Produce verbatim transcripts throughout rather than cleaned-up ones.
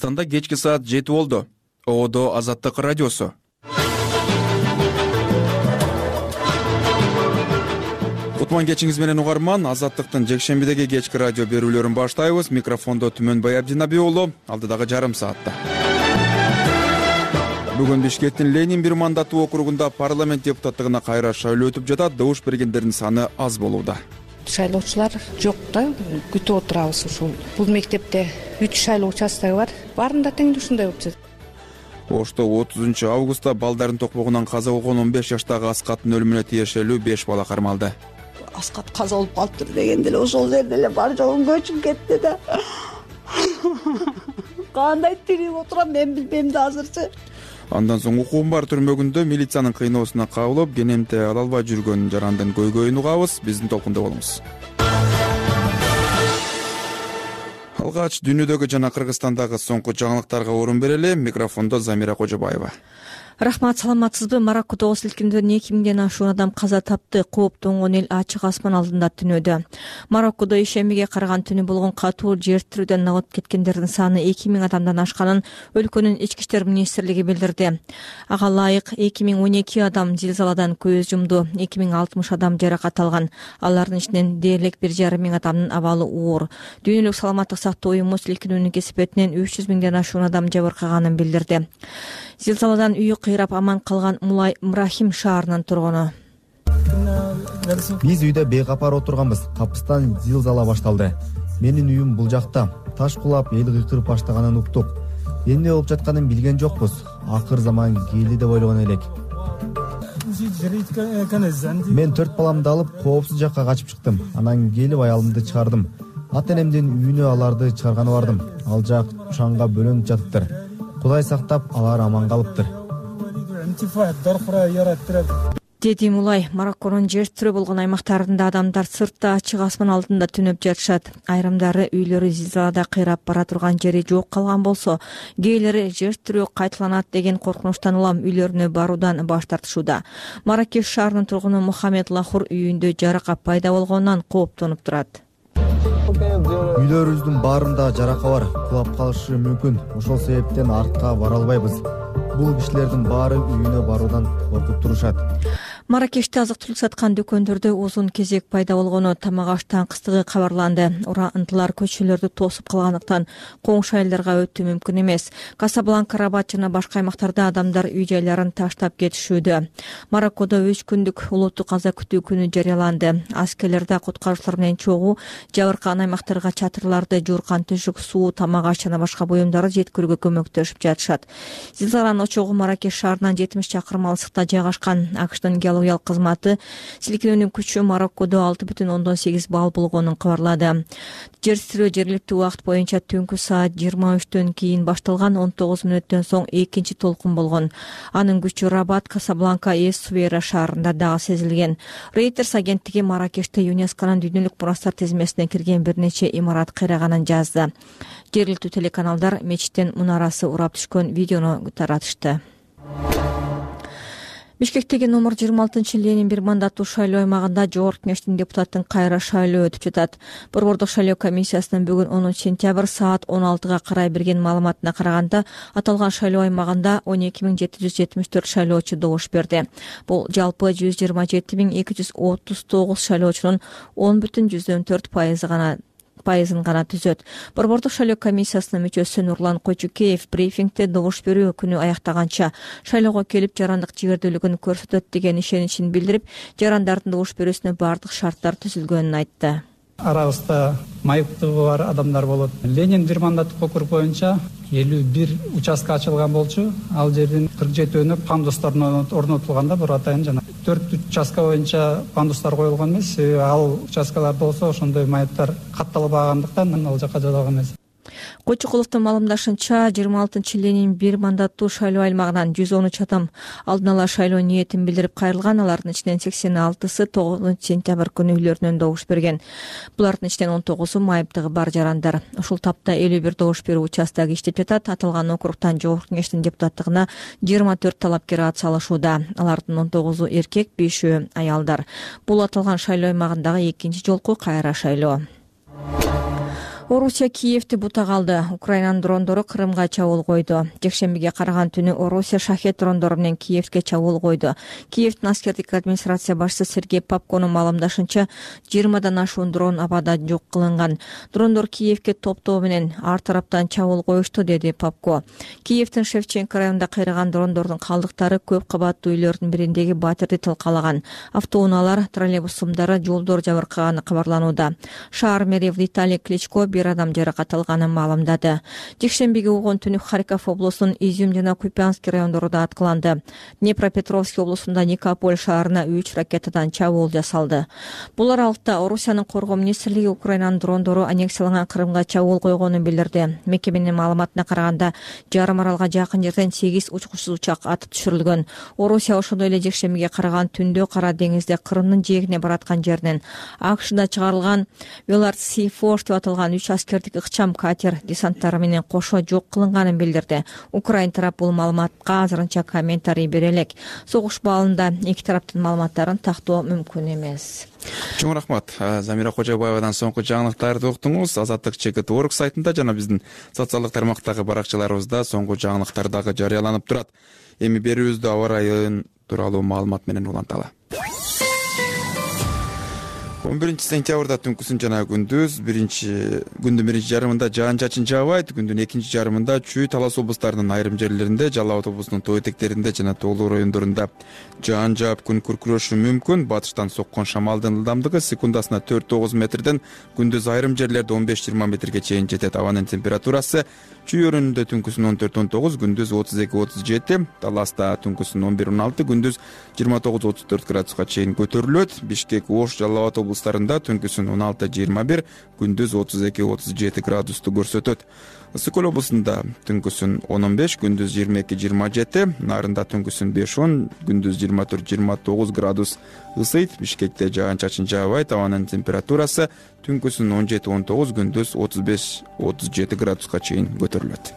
Танда кечки саат жети болду. Оодо Азаттык радиосу. Кутман кечиңиз менен угарман. Азаттыктын жекшембидеги кечки радио берүүлөрүн баштайбыз. Микрофондо Түмөнбай Абдинаби уулу. Алдыдагы жарым саатта. Бүгүн Бишкектин Ленин бир мандаттуу округунда парламент депутаттыгына кайра шайлоо өтүп жатат. Добуш бергендердин саны аз болууда. Шайлоочулар жок да, күтүп отурабыз ушул. Бул мектепте үч шайлоо участогу бар. Баарында тең ушундай болуп жатат. Ошто отузунчу августта балдардын токмогунан каза болгон он беш жаштагы Аскаттын өлүмүнө тиешелүү беш бала кармалды. Аскат каза болуп калыптыр дегенде эле ошол жерде эле бар жогун көчүп кетти да. Кандай тирип отурам мен билбейм да азырчы. Андан соң укугум бар түрмөгүндө милициянын кыйноосуна кабылып, кенемте ала албай жүргөн жарандын көйгөйүн угабыз. Биздин толкунда болуңуз. Алгач дүйнөдөгү жана Кыргызстандагы соңку жаңылыктарга орун берели. Микрофондо Замира Кожобаева. Рахмат, саламатсызбы? Мароккодо силкинден эки миңден ашуун адам каза тапты. Кооп тоңгон эл ачык асман алдында түнөдө. Мароккодо ишембиге караган түнү болгон катуу жер тирүүдөн агып кеткендердин саны эки миң адамдан ашканын өлкөнүн ички иштер министрлиги билдирди. Ага ылайык эки миң он эки адам зилзаладан көз жумду, эки миң алтымыш адам жаракат алган. Алардын ичинен дээрлик бир жарым миң адамдын абалы оор. Дүйнөлүк саламаттык сактоо уюму силкинүүнүн кесепетинен үч жүз миңден ашуун адам жабыркаганын билдирди. Зилзаладан үйү кыйрап аман калган Мулай Мрахим шаарынын тургуну. Биз үйдө бейкапар отурганбыз. Капыстан зилзала башталды. Менин үйүм бул жакта. Таш кулап, эл кыйкырып баштаганын уктук. Эмне болуп жатканын билген жокпуз. Акыр заман келди деп ойлогон элек. Мен төрт баламды алып коопсуз жакка качып чыктым. Анан келип аялымды чыгардым. Ата энемдин үйүнө аларды чыгарганы бардым. Ал жак чуаңга бөлөнүп жатыптыр. Кудай сактап, алар аман калыптыр. Деди Мулай. Марокконун жер тирөө болгон аймактарында адамдар сыртта ачык асман алдында түнөп жатышат. Айрымдары үйлөрү зилзалада кыйрап бара турган жери жок калган болсо, кээделери жер тирөө кайталанат деген коркунучтан улам үйлөрүнө баруудан баш тартышууда. Маракеш шаарынын тургуну Мухаммед Лахур үйүндө жаракат пайда болгонунан кооптонуп турат. Үйлөрүбүздүн баарында жарака бар, кулап калышы мүмкүн. Ошол себептен артка бара албайбыз. Бул кишилердин баары үйүнө баруудан коркуп турушат. Маракеште азык-түлүк саткан дүкөндөрдө узун кезек пайда болгону, тамак аш таңкыстыгы кабарланды. Ураантылар көчөлөрдү тосуп калгандыктан коңшу айылдарга өтүү мүмкүн эмес. Касабланка, Рабат жана башка аймактарда адамдар үй жайларын таштап кетишүүдө. Мароккодо үч күндүк улуттук каза күтүү күнү жарыяланды. Аскерлер да куткаруучулар менен чогуу жабыркаган аймактарга чатырларды, жууркан түшүк, суу, тамак аш жана башка буюмдарды жеткирүүгө көмөктөшүп жатышат. Зилзаланын очогу Маракеш шаарынан жетимиш чакырым алыстыкта жайгашкан. АКШтын геологиялык кызматы силкинүүнүн күчү Мароккодо алты бүтүн ондон сегиз балл болгонун кабарлады. Жер тирөө жергиликтүү убакыт боюнча түнкү саат жыйырма үчтөн кийин башталган, он тогуз мүнөттөн соң экинчи толкун болгон. Анын күчү Рабат, Касабланка, Эс-Сувейра шаарында дагы сезилген. Reuters агенттиги Маракеште ЮНЕСКОнун дүйнөлүк мурастар тизмесине кирген бир нече имарат кыйраганын жазды. Жергиликтүү телеканалдар мечиттин мунарасы урап түшкөн видеону таратышты. Бишкектеги номер жыйырма алтынчы Ленин бир мандаттуу шайлоо аймагында Жогорку Кеңештин депутаттын кайра шайлоо өтүп жатат. Борбордук шайлоо комиссиясынын бүгүн онунчу сентябрь саат он алтыга карай берген маалыматына караганда, аталган шайлоо аймагында он эки миң жети жүз жетимиш төрт шайлоочу добуш берди. Бул жалпы жүз жыйырма жети миң эки жүз отуз тогуз шайлоочунун он бүтүн жүздөн төрт пайызы гана пайызын гана түзөт. Борбордук шайлоо комиссиясынын мүчөсү Нурлан Койчукеев брифингде добуш берүү күнү аяктаганча шайлоого келип жарандык жигердүүлүгүн көрсөтөт деген ишеничин билдирип, жарандардын добуш берүүсүнө бардык шарттар түзүлгөнүн айтты. Арабызда майыптыгы бар адамдар болот. Ленин бир мандаттык округ боюнча элүү бир участка ачылган болчу. Ал жердин кырк жетөөнү пандустар орнотулганда бир атайын жана төрт участка боюнча пандустар коюлган эмес. Ал участкаларда болсо ошондой майыптар катталбагандыктан ал жака жайылган эмес. Койчукуловдун маалымдашынча, жыйырма алтынчы Ленин бир мандаттуу шайлоо аймагынан жүз он үч адам алдын ала шайлоо ниетин билдирип кайрылган. Алардын ичинен сексен алтысы тогузунчу сентябрь күнү үйлөрүнөн добуш берген. Булардын ичинен он тогузу майыптыгы бар жарандар. Ушул тапта элүү бир добуш берүү участогу иштеп жатат. Аталган округтан Жогорку Кеңештин депутаттыгына жыйырма төрт талапкер атсалышууда. Алардын он тогузу эркек, бешөө аялдар. Бул аталган шайлоо аймагындагы экинчи жолку кайра шайлоо. Орусия Киевти бутага алды. Украинанын дрондору Крымга чабуул койду. Жекшембиге караган түнү Орусия шахет дрондору менен Киевге чабуул койду. Киевдин аскердик администрация башчысы Сергей Попконун маалымдашынча, жыйырмадан ашуун дрон абада жок кылынган. Дрондор Киевге топтоо менен ар тараптан чабуул коюшту, деди Попко. Киевдин Шевченко районунда кыйраган дрондордун калдыктары көп кабаттуу үйлөрдүн бириндеги батирди тылкалаган. Автоунаалар, троллейбус сымдары, жолдор жабыркаганы кабарланууда. Шаар мэри Виталий Кличко бир адам жаракат алганын маалымдады. Жекшембиге угун түнү Харьков облусунун Изюм жана Купянский райондорунда аткыланды. Днепропетровский облусунда Никополь шаарына үч ракетадан чабуул жасалды. Бул аралыкта Орусиянын коргоо министрлиги Украинанын дрондору аннексияланган Крымга чабуул койгонун билдирди. Мекеменин маалыматына караганда, жарым аралга жакын жерден сегиз учкучсуз учак атып түшүрүлгөн. Орусия ошондой эле жекшембиге караган түндө Кара деңизде Крымдын жээгине бараткан жеринен АКШда чыгарылган Велард Сифош деп аталган үч аскердик ыкчам катер десанттары менен кошо жок кылынганын билдирди. Украин тарап бул маалыматка азырынча комментарий бере элек. Согуш баалында эки тараптын маалыматтарын тактоо мүмкүн эмес. Чоң рахмат. Замира Кожобаевадан соңку жаңылыктарды уктуңуз. Азаттык чекит орг сайтында жана биздин социалдык тармактагы баракчаларыбызда соңку жаңылыктар дагы жарыяланып турат. Эми берүүбүздү аба ырайын тууралуу маалымат менен уланталы. он биринчи сентябрда түнкүсүн жана күндүз биринчи күндүн биринчи жарымында жаан чачын жаабайт, күндүн экинчи жарымында Чүй, Талас облустарынын айрым жерлеринде, Жалал Абад облусунун тоо этектеринде жана тоолуу райондорунда жаан жаап күн күркүрөшү мүмкүн. Батыштан соккон шамалдын ылдамдыгы секундасына төрт тогуз метрден күндүз айрым жерлерде он беш жыйырма метрге чейин жетет. Абанын температурасы Чүй өрүнүндө түнкүсүн он төрт он тогуз, күндүз отуз эки отуз жети, Таласта түнкүсүн он бир он алты, күндүз жыйырма тогуз отуз төрт градуска чейин көтөрүлөт. Бишкек, Ош, Жалал Абад облустарында түнкүсүн он алты жыйырма бир, күндүз отуз эки отуз жети градусту көрсөтөт. Ысык Көл облусунда түнкүсүн он он беш, күндүз жыйырма эки жыйырма жети, Нарында түнкүсүн беш он, күндүз жыйырма төрт жыйырма тогуз градус ысыйт. Бишкекте жаан чачын жаабайт, абанын температурасы түнкүсүн он жети он тогуз, күндүз отуз беш отуз жети градуска чейин көтөрүлөт.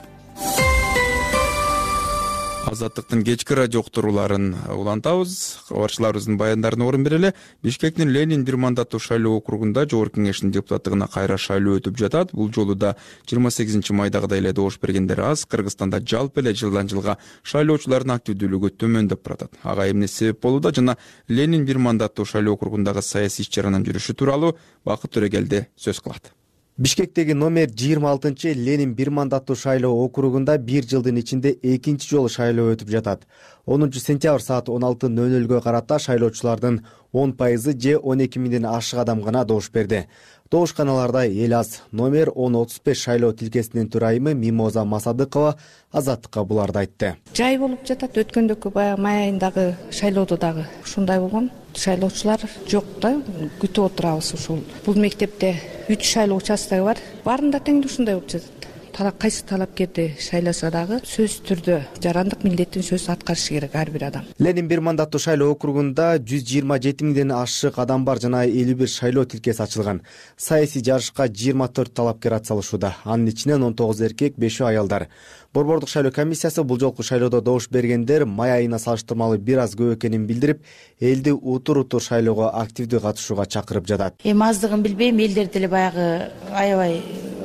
Азаттыктын кечки радио уктурууларын улантабыз. Кабарчыларыбыздын баяндарына орун берели. Бишкектин Ленин бир мандаттуу шайлоо округунда жогорку кеңештин депутаттыгына кайра шайлоо өтүп жатат. Бул жолу да жыйырма сегизинчи майдагыдай эле добуш бергендер аз. Кыргызстанда жалпы эле жылдан жылга шайлоочулардын активдүүлүгү төмөндөп баратат. Ага эмне себеп болууда жана Ленин бир мандаттуу шайлоо округундагы саясий иш-чаранын жүрүшү тууралуу Бакыт Төрөгелди сөз кылат. Бишкектеги номер жыйырма алтынчы Ленин бир мандаттуу шайлоо округунда бир жылдын ичинде экинчи жолу шайлоо өтүп жатат. онунчу сентябрь саат он алты ноль нөлгө карата шайлоочулардын он пайызы же он эки миңден ашык адам гана добуш берди. Добушканаларда эл аз. Номер он отуз беш шайлоо тилкесинин төрайымы Мимоза Масадыкова Азаттыкка буларды айтты. Жай болуп жатат. Өткөндөгү баягы май айындагы шайлоодо дагы ушундай болгон. Шайлоочулар жок да, күтүп отурабыз ушул. Бул мектепте үч шайлоо участогу бар. Баарында тең ушундай болуп жатат. Кайсы талапкерди шайласа дагы сөзсүз түрдө жарандык милдеттин сөзүн аткарышы керек ар бир адам. Ленин бир мандаттуу шайлоо округунда жүз жыйырма жети миңден ашык адам бар жана элүү бир шайлоо тилкеси ачылган. Саясий жарышка жыйырма төрт талапкер атсалышууда. Анын ичинен он тогуз эркек, бешөө аялдар. Борбордук шайлоо комиссиясы бул жолку шайлоодо добуш бергендер май айына салыштырмалуу бир аз көп экенин билдирип, элди утур утур шайлоого активдүү катышууга чакырып жатат. Эми аздыгын билбейм, элдер деле баягы аябай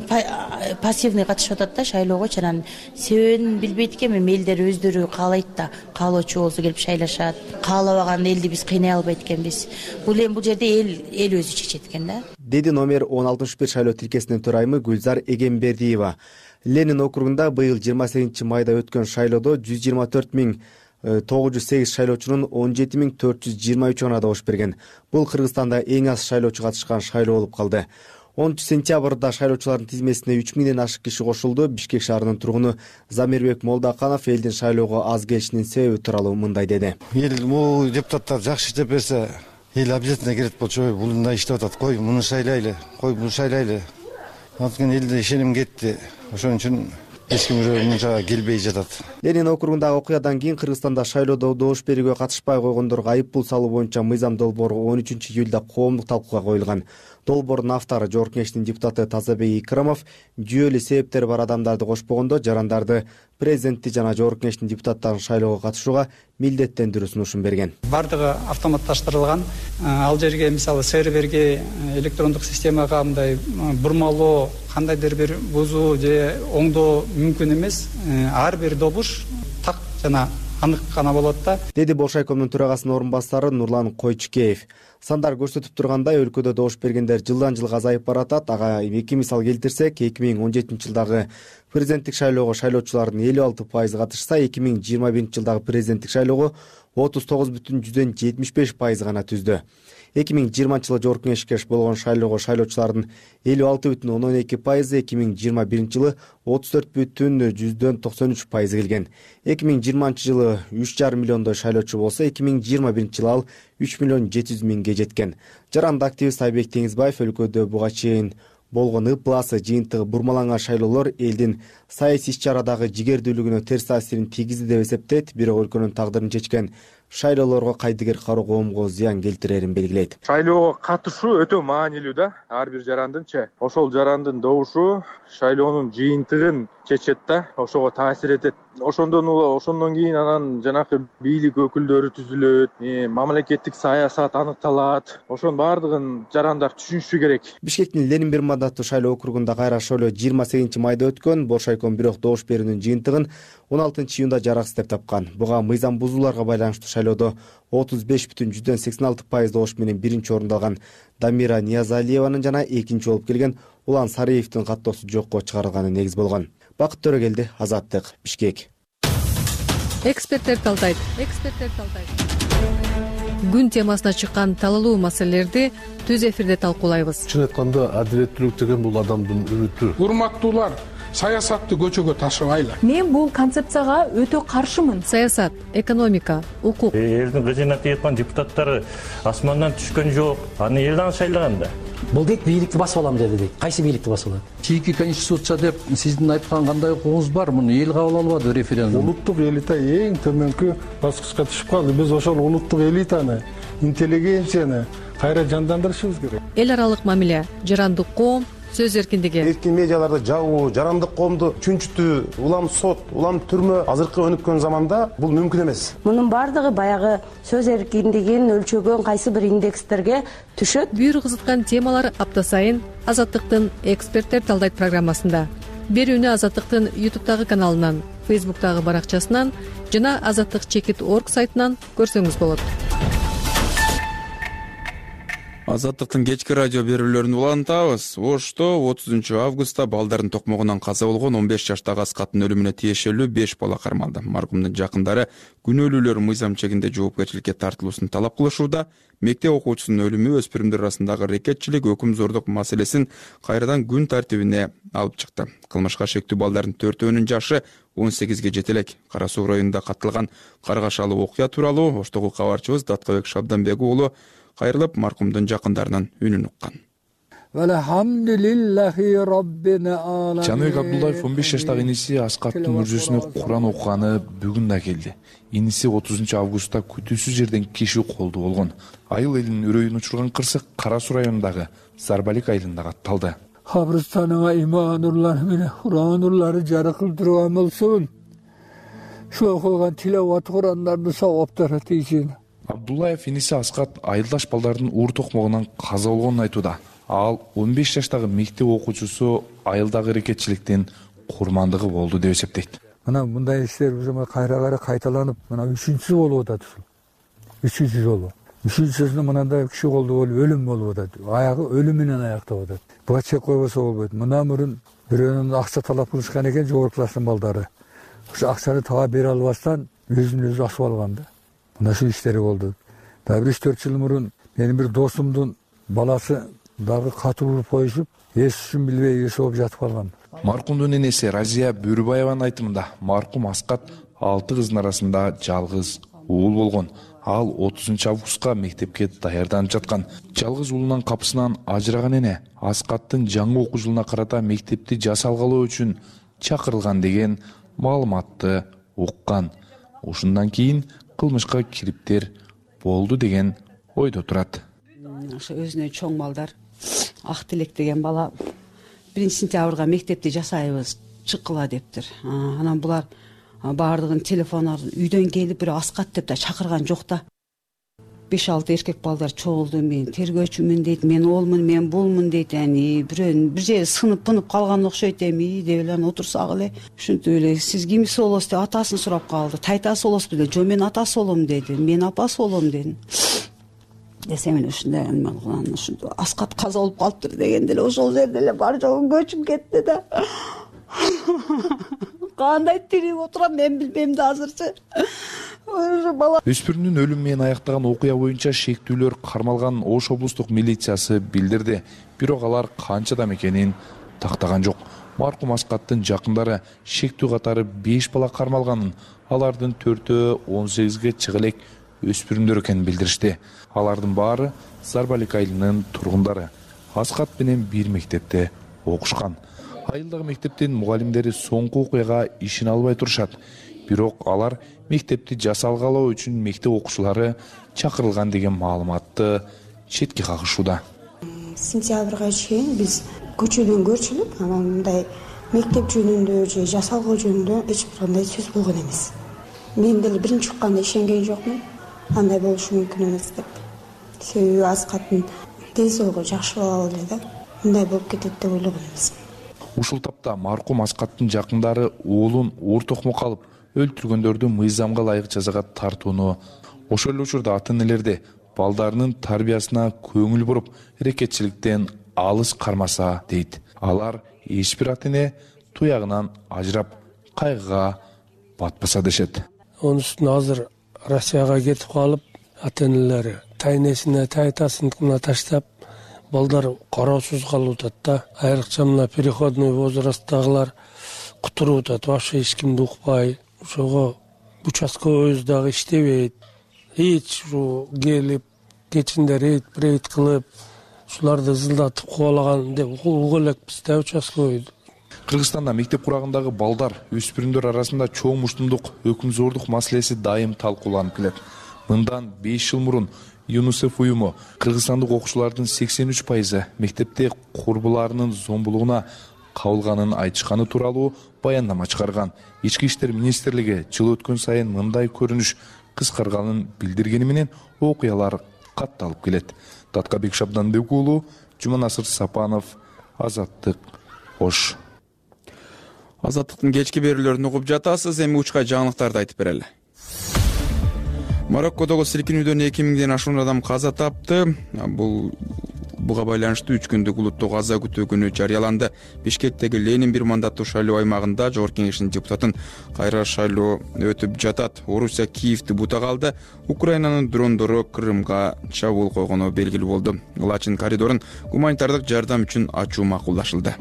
пассивный катышып атат да шайлоого. Чанан себебин билбейт экенмин, элдер өздөрү каалайт да, каалоочу болсо келип шайлашат. Каалабаган элди биз кыйнай албайт экенбиз. Бул эми бул жерде эл эл өзү чечет экен да. Деди номер он алтымыш бир шайлоо тилкесинин төрайымы Гүлзар Эгембердиева. Ленин округунда быйыл жыйырма сегизинчи майда өткөн шайлоодо жүз жыйырма төрт миң тогуз жүз сегиз шайлоочунун он жети миң төрт жүз жыйырма үчү гана добуш берген. Бул Кыргызстанда эң аз шайлоочу катышкан шайлоо болуп калды. онунчу сентябрда шайлоочулардын тизмесине үч миңден ашык киши кошулду. Бишкек шаарынын тургуну Замирбек Молдаканов элдин шайлоого аз келишинин себеби тууралуу мындай деди. Эл могу депутаттар жакшы иштеп берсе, эл обязательно келет болчу. Бул мындай иштеп атат. Кой, муну шайлайлы, кой, бул шайлайлы. Анткени элде ишеним кетти. Ошон үчүн эч ким мынча келбей жатат. Ленин округундагы окуядан кийин Кыргызстанда шайлоодо добуш берүүгө катышпай койгондорго айып пул салуу боюнча мыйзам долбоору он үчүнчү июлда коомдук талкууга коюлган. Долбоордун автору Жогорку Кеңештин депутаты Тазабек Икрамов жүйөлүү себептери бар адамдарды кошпогондо жарандарды президентти жана Жогорку Кеңештин депутаттарын шайлоого катышууга милдеттендирүү сунушун берген. Бардыгы автоматташтырылган. Ал жерге мисалы серверге, электрондук системага мындай бурмалоо, кандайдыр бир бузуу же оңдоо мүмкүн эмес. Ар бир добуш так жана анык гана болот да, деди Болшайкомдун төрагасынын орун басары Нурлан Койчукеев. Сандар көрсөтүп тургандай, өлкөдө добуш бергендер жылдан жылга азайып баратат. Ага эки мисал келтирсек, эки миң он жетинчи жылдагы президенттик шайлоого шайлоочулардын элүү алты пайызы катышса, эки миң жыйырма биринчи жылдагы президенттик шайлоого отуз тогуз бүтүн жүздөн жетимиш беш пайыз гана түздү. эки миң жыйырманчы жылы Жогорку Кеңешке болгон шайлоого шайлоочулардын элүү алты бүтүн ондон эки пайызы, эки миң жыйырма биринчи жылы отуз төрт бүтүн жүздөн токсон үч пайыз келген. эки миң жыйырманчы жылы үч жарым миллиондой шайлоочу болсо, эки миң жыйырма биринчи жылы ал үч миллион жети жүз миңге жеткен. Жаранды активист Айбек Теңизбаев өлкөдө буга чейин болгон ыпласы, жыйынтыгы бурмаланган шайлоолор элдин саясий иш-чарадагы жигердүүлүгүнө терс таасирин тийгизди деп эсептейт. Бирок өлкөнүн тагдырын чечкен шайлоолорго кайдыгер кароо коомго зыян келтирерин белгилейт. Шайлоого катышуу өтө маанилүү да, ар бир жарандынча. Ошол жарандын добушу шайлоонун жыйынтыгын чечет да, ошого таасир этет. Ошондон улам ошондон кийин анан жанакы бийлик өкүлдөрү түзүлөт, мамлекеттик саясат аныкталат. Ошонун баардыгын жарандар түшүнүшү керек. Бишкектин Ленин бир мандаттуу шайлоо округунда кайра шайлоо жыйырма сегизинчи майда өткөн. Болшайком бирок добуш берүүнүн жыйынтыгын он алтынчы июнда жараксыз деп тапкан. Буга мыйзам бузууларга байланыштуу шайлоодо отуз беш бүтүн жүздөн сексен алты пайыз добуш менен биринчи орунду алган Дамира Ниязалиеванын жана экинчи болуп келген Улан Сариевдин каттоосу жокко чыгарылганы негиз болгон. Бакыт Төрөгелди, Азаттык, Бишкек. Эксперттер талдайт. Эксперттер талдайт. Күн темасына чыккан талалуу маселелерди түз эфирде талкуулайбыз. Чын айтканда, адилеттүүлүк деген бул адамдын үмүтү. Урматтуулар, саясатты көчөгө ташыбайлы. Мен бул концепцияга өтө каршымын. Саясат, экономика, укук. Элдин кызына тийган депутаттары асмандан түшкөн жок. Аны элден шайлаган да. Бул дейт бийликти басып алам деди дейт. Кайсы бийликти басып алат? Чийки конституция деп сиздин айткан кандай укугуңуз бар? Муну эл кабыл албады референдум. Улуттук элита эң төмөнкү баскычка түшүп калды. Биз ошол улуттук элитаны, интеллигенцияны кайра жандандырышыбыз керек. Эл аралык мамиле, жарандык коом, сөз эркиндиги. Эркин медиаларды жабуу, жарандык коомду чүнчүтүү, улам сот, улам түрмө азыркы өнүккөн заманда бул мүмкүн эмес. Мунун бардыгы баягы сөз эркиндигин өлчөгөн кайсы бир индекстерге түшөт. Бүйүр кызыткан темалар апта сайын Азаттыктын эксперттер талдайт программасында. Берүүнү Азаттыктын ютубтагы каналынан, фейсбуктагы баракчасынан жана азаттык чекит точка орг сайтынан көрсөңүз болот. Азаттыктын кечки радио берүүлөрүн улантабыз. Ошто отузунчу августта балдардын токмогунан каза болгон он беш жаштагы Аскаттын өлүмүнө тиешелүү беш бала кармалды. Маркумдун жакындары күнөөлүүлөр мыйзам чегинде жоопкерчиликке тартылуусун талап кылышууда. Мектеп окуучусунун өлүмү өспүрүмдөр арасындагы рекетчилик, өкүм зордук маселесин кайрадан күн тартибине алып чыкты. Кылмышка шектүү балдардын төртөөнүн жашы он сегизге жете элек. Кара Суу районунда катталган каргашалуу окуя тууралуу Оштогу кабарчыбыз Даткабек Шабданбек уулу кайрылып маркумдун жакындарынын үнүн уккан. Жаныбек Абдуллаев он беш жаштагы иниси Аскаттын мүрзөсүнө Куран окуганы бүгүн да келди. Иниси отузунчу августта күтүүсүз жерден киши колду болгон. Айыл элинин үрөйүн учурган кырсык Кара Суу районундагы Зарбалик айылында катталды. Кабырстаныңа иман нурлары менен Куран нурлары жаркылып турган болсун. Şu окуган тилават Курандарды саваптары тийсин. Абдуллаев иниси Аскат айылдаш балдардын уур токмогунан каза болгонун айтууда. Ал он беш жаштагы мектеп окуучусу айылдагы рекетчиликтин курмандыгы болду деп эсептейт. Мына мындай иштер бизге кайра кайра кайталанып, мына үчүнчүсү болуп атат ушул. Үчүнчү жолу. Үчүнчүсүнө мындай киши колду болуп өлүм болуп атат. Аягы өлүм менен аяктап атат. Буга чек койбосо болбойт. Мына мурун бирөөнүн акча талап кылышкан экен жогорку класстын балдары. Ошо акчаны таба бере албастан өзүн өзү асып алган да. Мына ушул иштери болду. Дагы үч төрт жыл мурун менин бир досумдун баласы дагы катуу уруп коюшуп, эс үчүн билбей эс болуп жатып калган. Маркумдун энеси Разия Бөрүбаеванын айтымында маркум Аскат алты кыздын арасында жалгыз уул болгон. Ал отузунчу августка мектепке даярданып жаткан. Жалгыз уулунун капысынан ажыраган эне Аскаттын жаңы окуу жылына карата мектепти жасалгалоо үчүн чакырылган деген маалыматты уккан. Ушундан кийин кылмышка кириптер болду деген ойдо турат. Ошо өзүнө чоң балдар Ак Тилек деген бала биринчи сентябрга мектепти жасайбыз чыккыла дептир. Анан булар баардыгын телефонор үйдөн келип бирөө Аскат деп да чакырган жок да. беш алты эркек балдар чогулду, мен тергөөчүмүн дейт, мен олмун, мен булмун дейт. Эми бирөөнүн бир жери сынып пынып калган окшойт, эми деп эле отурсак эле. Ушинтип эле сиз кимиси болосуз деп атасын сурап калды. Тайтасы болосузбу деп, жок мен атасы болом деди. Мен апасы болом дедим. Десем эле ушундай анан ушинтип Аскат каза болуп калыптыр дегенде эле ошол жерде эле бар жогун көчүп кетти да. Кандай тирип отурам мен билбейм да азырчы. Өспүрүмдүн өлүмү менен аяктаган окуя боюнча шектүүлөр кармалганын Ош облустук милициясы билдирди. Бирок алар канчадан экенин тактаган жок. Маркум Аскаттын жакындары шектүү катары беш бала кармалганын, алардын төртөө он сегизге чыга элек өспүрүмдөр экенин билдиришти. Алардын баары Зарбалик айылынын тургундары. Аскат менен бир мектепте окушкан. Айылдагы мектептин мугалимдери соңку окуяга ишине албай турушат. Бирок алар мектепти жасалгалоо үчүн мектеп окуучулары чакырылган деген маалыматты четке кагышууда. Сентябрга чейин биз көчөдөн көрчүлүк, анан мындай мектеп жөнүндө же жасалгоо жөнүндө эч кандай сөз болгон эмес. Мен деле биринчи укканда ишенген жокмун. Андай болушу мүмкүн эмес деп. Себеби Аскаттын ден соолугу жакшы болобу эле да. Мындай болуп кетет деп ойлогон эмесмин. Ушул тапта маркум Аскаттын жакындары уулун оор токмо калып, өлтүргөндөрдү мыйзамга ылайык жазага тартууну, ошол эле учурда ата-энелерди балдарынын тарбиясына көңүл буруп, эрекетчиликтен алыс кармаса дейт. Алар эч бир ата-эне туягынан ажырап, кайгыга батпаса дешет. Онун үстүнө азыр Россияга кетип калып, ата-энелери тайнесине, тайтасына таштап, балдар кароосуз калып атат да. Айрыкча мына переходной возрасттагылар кутуруп атат, вообще эч кимди укпай. Ошого участковойбуз дагы иштебейт. Эч ушу келип, кечинде рейд рейд кылып, ушуларды ызылдатып кубалаган деп угуп элекпиз да участковой. Кыргызстанда мектеп курагындагы балдар, өспүрүмдөр арасында чоң муштумдук, өкүмзордук маселеси дайым талкууланып келет. Мындан беш жыл мурун ЮНИСЕФ уюму кыргызстандык окуучулардын сексен үч пайызы мектепте курбуларынын зомбулугуна кабылганын айтышканы тууралуу баяндама чыгарган. Ички иштер министрлиги жыл өткөн сайын мындай көрүнүш кыскарганын билдиргени менен окуялар катталып келет. Таткабек Шабданбек уулу, Жуманасыр Сапанов, Азаттык, Ош. Азаттыктын кечки берүүлөрүн угуп жатасыз, эми учка жаңылыктарды айтып берели. Мароккодогу силкинүүдөн эки миңден ашуун адам каза тапты. Бул буга байланыштуу үч күндүк улуттук аза күтүү күнү жарыяланды. Бишкектеги Ленин бир мандаттуу шайлоо аймагында Жогорку Кеңештин депутатын кайра шайлоо өтүп жатат. Орусия Киевди бутага алды. Украинанын дрондору Крымга чабуул койгону белгилүү болду. Лачин коридорун гуманитардык жардам үчүн ачуу макулдашылды.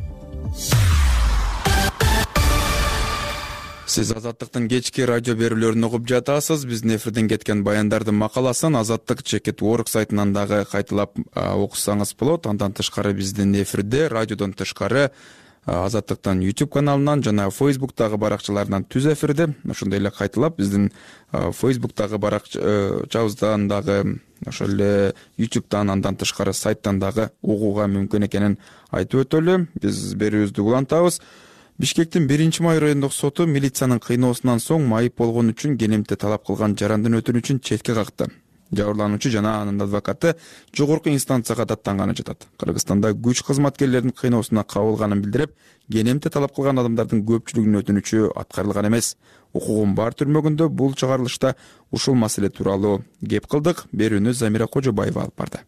Сиз Азаттыктын кечки радио берүүлөрүн угуп жатасыз. Биздин эфирден кеткен баяндардын макаласын Азаттык чекит орг сайтынан дагы кайталап окусаңыз болот. Андан тышкары биздин эфирде радиодон тышкары Азаттыктын YouTube каналынан жана Facebook'тагы баракчаларынан түз эфирде. Ошондой эле кайталап биздин Facebook'тагы баракчабыздан дагы, ошол эле YouTube'дан, андан тышкары сайттан дагы угууга мүмкүн экенин айтып өтөлү. Биз берүүбүздү улантабыз. Бишкектин биринчи май райондук соту милициянын кыйноосунан соң майып болгон үчүн кенемте талап кылган жарандын өтүнүчүн четке какты. Жабырлануучу жана анын адвокаты жогорку инстанцияга даттанганы жатат. Кыргызстанда күч кызматкерлеринин кыйноосуна кабылганын билдирип, кенемте талап кылган адамдардын көпчүлүгүнүн өтүнүчү аткарылган эмес. Укугум бар түрмөгүндө бул чыгарылышта ушул маселе тууралуу кеп кылдык. Берүүнү Замира Кожобаева алып барды.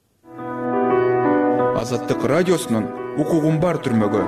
Азаттык радиосунун укугум бар түрмөгү.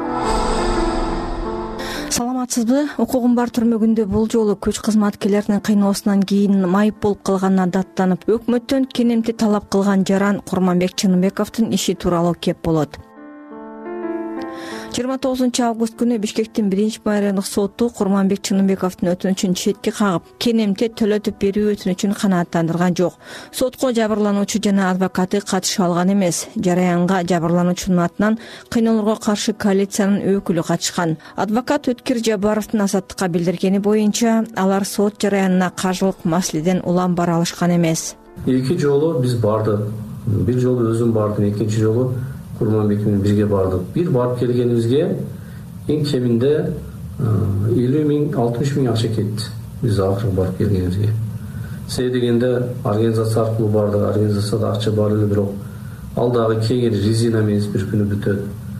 Саламатсызбы? Укугум бар түрмөгүндө бул жолу күч кызматкерлеринин кыйноосунан кийин майып болуп калганына даттанып, өкмөттөн кенемти талап кылган жаран Курманбек Чыныбековдун иши тууралуу кеп болот. жыйырма тогузунчу август күнү Бишкектин биринчи май райондук соту Курманбек Чыныбековдун өтүнүчүн четке кагып, кенемте төлөтүп берүү өтүнүчүн канааттандырган жок. Сотко жабырлануучу жана адвокаты катыша алган эмес. Жараянга жабырлануучунун атынан кыйноолорго каршы коалициянын өкүлү катышкан. Адвокат Өткир Жабаровдун Азаттыкка билдиргени боюнча, алар сот жараянына каржылык маселеден улам бара алышкан эмес. Эки жолу биз бардык. Бир жолу өзүм бардым, экинчи жолу Курманбек менен бирге бардык. Бир барып келгенибизге эң кеминде элүү миң алтымыш миң акча кетти. Биз акыркы барып келгенибизге. Себеби дегенде организация аркылуу бардык, организацияда акча бар эле, бирок ал дагы кеңири резина эмес, бир күнү бүтөт.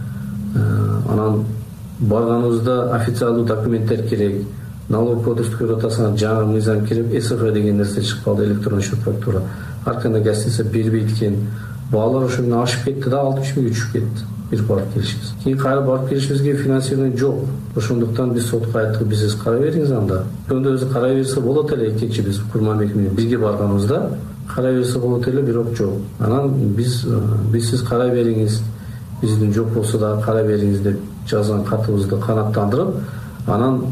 Анан барганыбызда официалдуу документтер керек. Налог кодекстик ротасына жаңы мыйзам кирип, эс эф деген нерсе чыгып калды, электронный счет фактура. Ар кандай гостиница бербейт экен. Баалар ошо менен ашып кетти да, алтымыш миң түшүп кетти. Бир барып келишибиз. Кийин кайра барып келишибизге финансирование жок. Ошондуктан биз сотко айттык, биз сиз карай бериңиз анда. Ошондо өзү карай берсе болот эле, экинчи биз Курманбек менен бирге барганыбызда карай берсе болот эле, бирок жок. Анан биз биз сиз карай бериңиз, биздин жок болсо да карай бериңиз деп жазган катыбызды канааттандырып, анан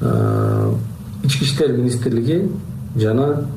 ички иштер министрлиги жана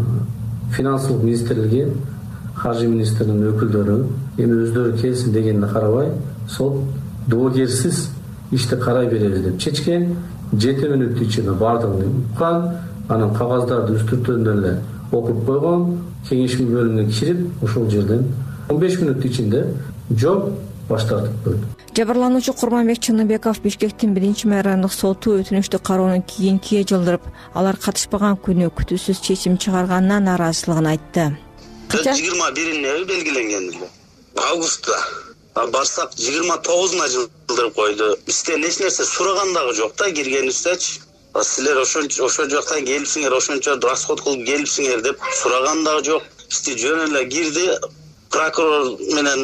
финансылык министрлиги, каржы министринин өкүлдөрү эми өздөрү келсин дегенине карабай, сот доогерсиз ишти карай беребиз деп чечкен. жети мүнөт ичинде бардыгын уккан, анан кагаздарды үстүртөн эле окуп койгон, кеңешме бөлүмүнө кирип ошол жерден он беш мүнөт ичинде жооп баш тартып койду. Жабырлануучу Курманбек Чыныбеков Бишкектин биринчи май райондук соту өтүнүштү кароонун кийинкиге жылдырып, алар катышпаган күнү күтүүсүз чечим чыгарганына нааразычылыгын айтты. жыйырма биринде белгиленген эле. Августта барсак жыйырма тогузуна жылдырып койду. Бизден эч нерсе сураган дагы жок да, киргенибиздечи. Силер ошончо ошо жактан келипсиңер, ошончо расход кылып келипсиңер деп сураган дагы жок. Бизди жөн эле кирди, прокурор менен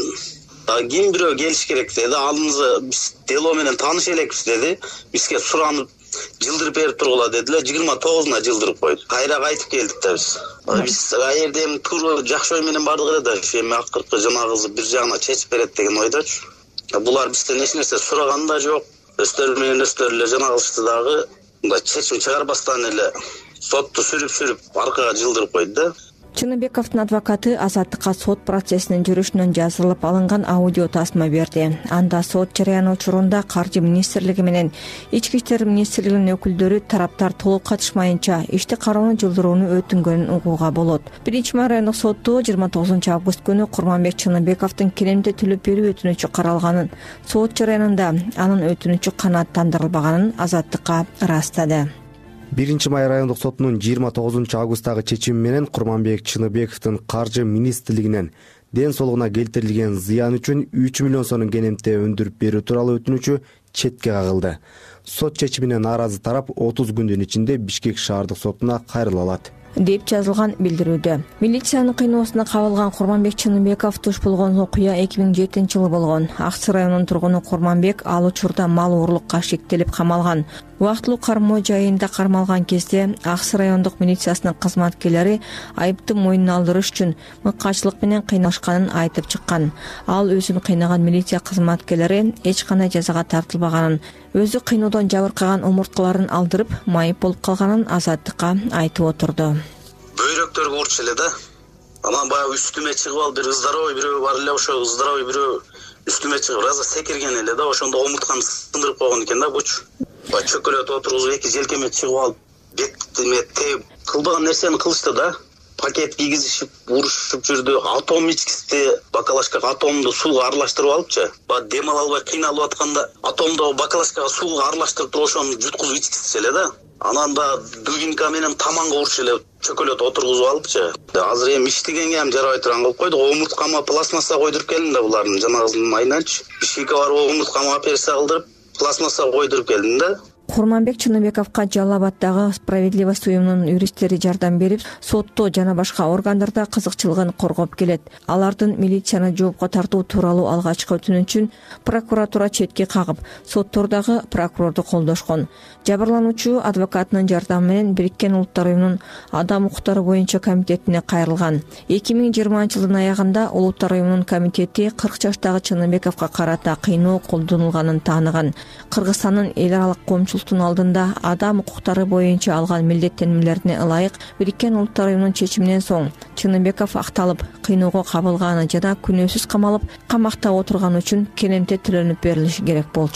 ким бирөө келиш керек деди. Алыңызы биз дело менен тааныш элекпиз деди. Бизге суранып жылдырып берип тургула дедилер. жыйырма тогузуна жылдырып койду. Кайра кайтып келдик да биз. Биз аерден тур жакшы ой менен бардык эле да, эми акыркы жанагысы бир жагына чечип берет деген ойдочу. Булар бизден эч нерсе сураган да жок. Өстөрү менен өстөрү эле жанагылышты дагы мындай чечим чыгарбастан эле сотту сүрүп-сүрүп аркага жылдырып койду да. Чыныбековдун адвокаты Азаттыкка сот процессинин жүрүшүнөн жазылып алынган аудио тасма берди. Анда сот жарыяны учурунда Каржы министрлиги менен Ички иштер министрлигинин өкүлдөрү тараптар толук катышмайынча ишти кароону жылдырууну өтүнгөнүн угууга болот. биринчи май райондук соту жыйырма тогузунчу август күнү Курманбек Чыныбековдун киремде төлөп берүү өтүнүчү каралганын, сот жарыянында анын өтүнүчү канааттандырылбаганын Азаттыкка ырастады. биринчи май райондук сотунун жыйырма тогузунчу августтагы чечими менен Курманбек Чыныбековдун Каржы министрлигинен ден соолугуна келтирилген зыян үчүн үч миллион сомдон кенемте өндүрүп берүү тууралуу өтүнүчү четке кагылды. Сот чечимине нааразы тарап отуз күндүн ичинде Бишкек шаардык сотуна кайрыла алат деп жазылган билдирүүдө. Милициянын кыйноосуна кабылган Курманбек Чыныбеков туш болгон окуя эки миң жетинчи жылы болгон. Аксы районунун тургуну Курманбек ал учурда мал оорлукка шектелип камалган. Убактылуу кармоо жайында кармалган кезде Аксы райондук милициясынын кызматкерлери айыпты мойнуна алдырыш үчүн мыккачылык менен кыйнашканын айтып чыккан. Ал өзүн кыйнаган милиция кызматкерлери эч кандай жазага тартылбаганын, өзү кыйноодон жабыркаган омурткаларын алдырып, майып болуп калганын Азаттыкка айтып отурду. Бөйрөктөргө урчу эле да. Анан баягы үстүмө чыгып алып, бир ыздоровый бирөө бар эле, ошо ыздоровый бирөө үстүмө чыгып раза секирген эле да, ошондо омуртканы сындырып койгон экен да бучу. Баягы чөкөлөт отургузуп эки желкеме чыгып алып, бетиме тееп кылбаган нерсени кылышты да. Пакет кийгизишип, урушуп жүрдү. Атом ичкисти, бакалашкага атомду сууга аралаштырып алыпчы. Баягы дем ала албай кыйналып атканда атомду бакалашкага сууга аралаштырып туруп ошону жуткузуп ичкизчү эле да. Анан да дубинка менен таманга урчу эле чөкөлөт отургузуп алыпчы. Азыр эми иштегенге ham жарабай турган кылып койдук. Омурткама пластмасса койдуруп келдим да булардын жанагысынын майыначы. Бишкекке барып омурткама операция кылдырып, пластмасса койдуруп келдим да. Курманбек Чыныбековго Жалал Абаддагы Справедливость уюмунун юристтери жардам берип, сотто жана башка органдарда кызыкчылыгын коргоп келет. Алардын милицияны жоопко тартуу тууралуу алгачкы өтүнүчүн прокуратура четке кагып, соттордогу прокурорду колдошкон. Жабырлануучу адвокатынын жардамы менен Бириккен Улуттар уюмунун адам укуктары боюнча комитетине кайрылган. эки миң жыйырманчы жылдын аягында Улуттар уюмунун комитети кырк жаштагы Чыныбековго карата кыйноо колдонулганын тааныган. Кыргызстандын эл аралык коомчулуктун алдында адам укуктары боюнча алган милдеттенмелерине ылайык Бириккен Улуттар уюмунун чечиминен соң Чыныбеков акталып, кыйноого кабылганы жана күнөөсүз камалып, камакта отурганы үчүн кенемте төлөнүп берилиши керек болчу.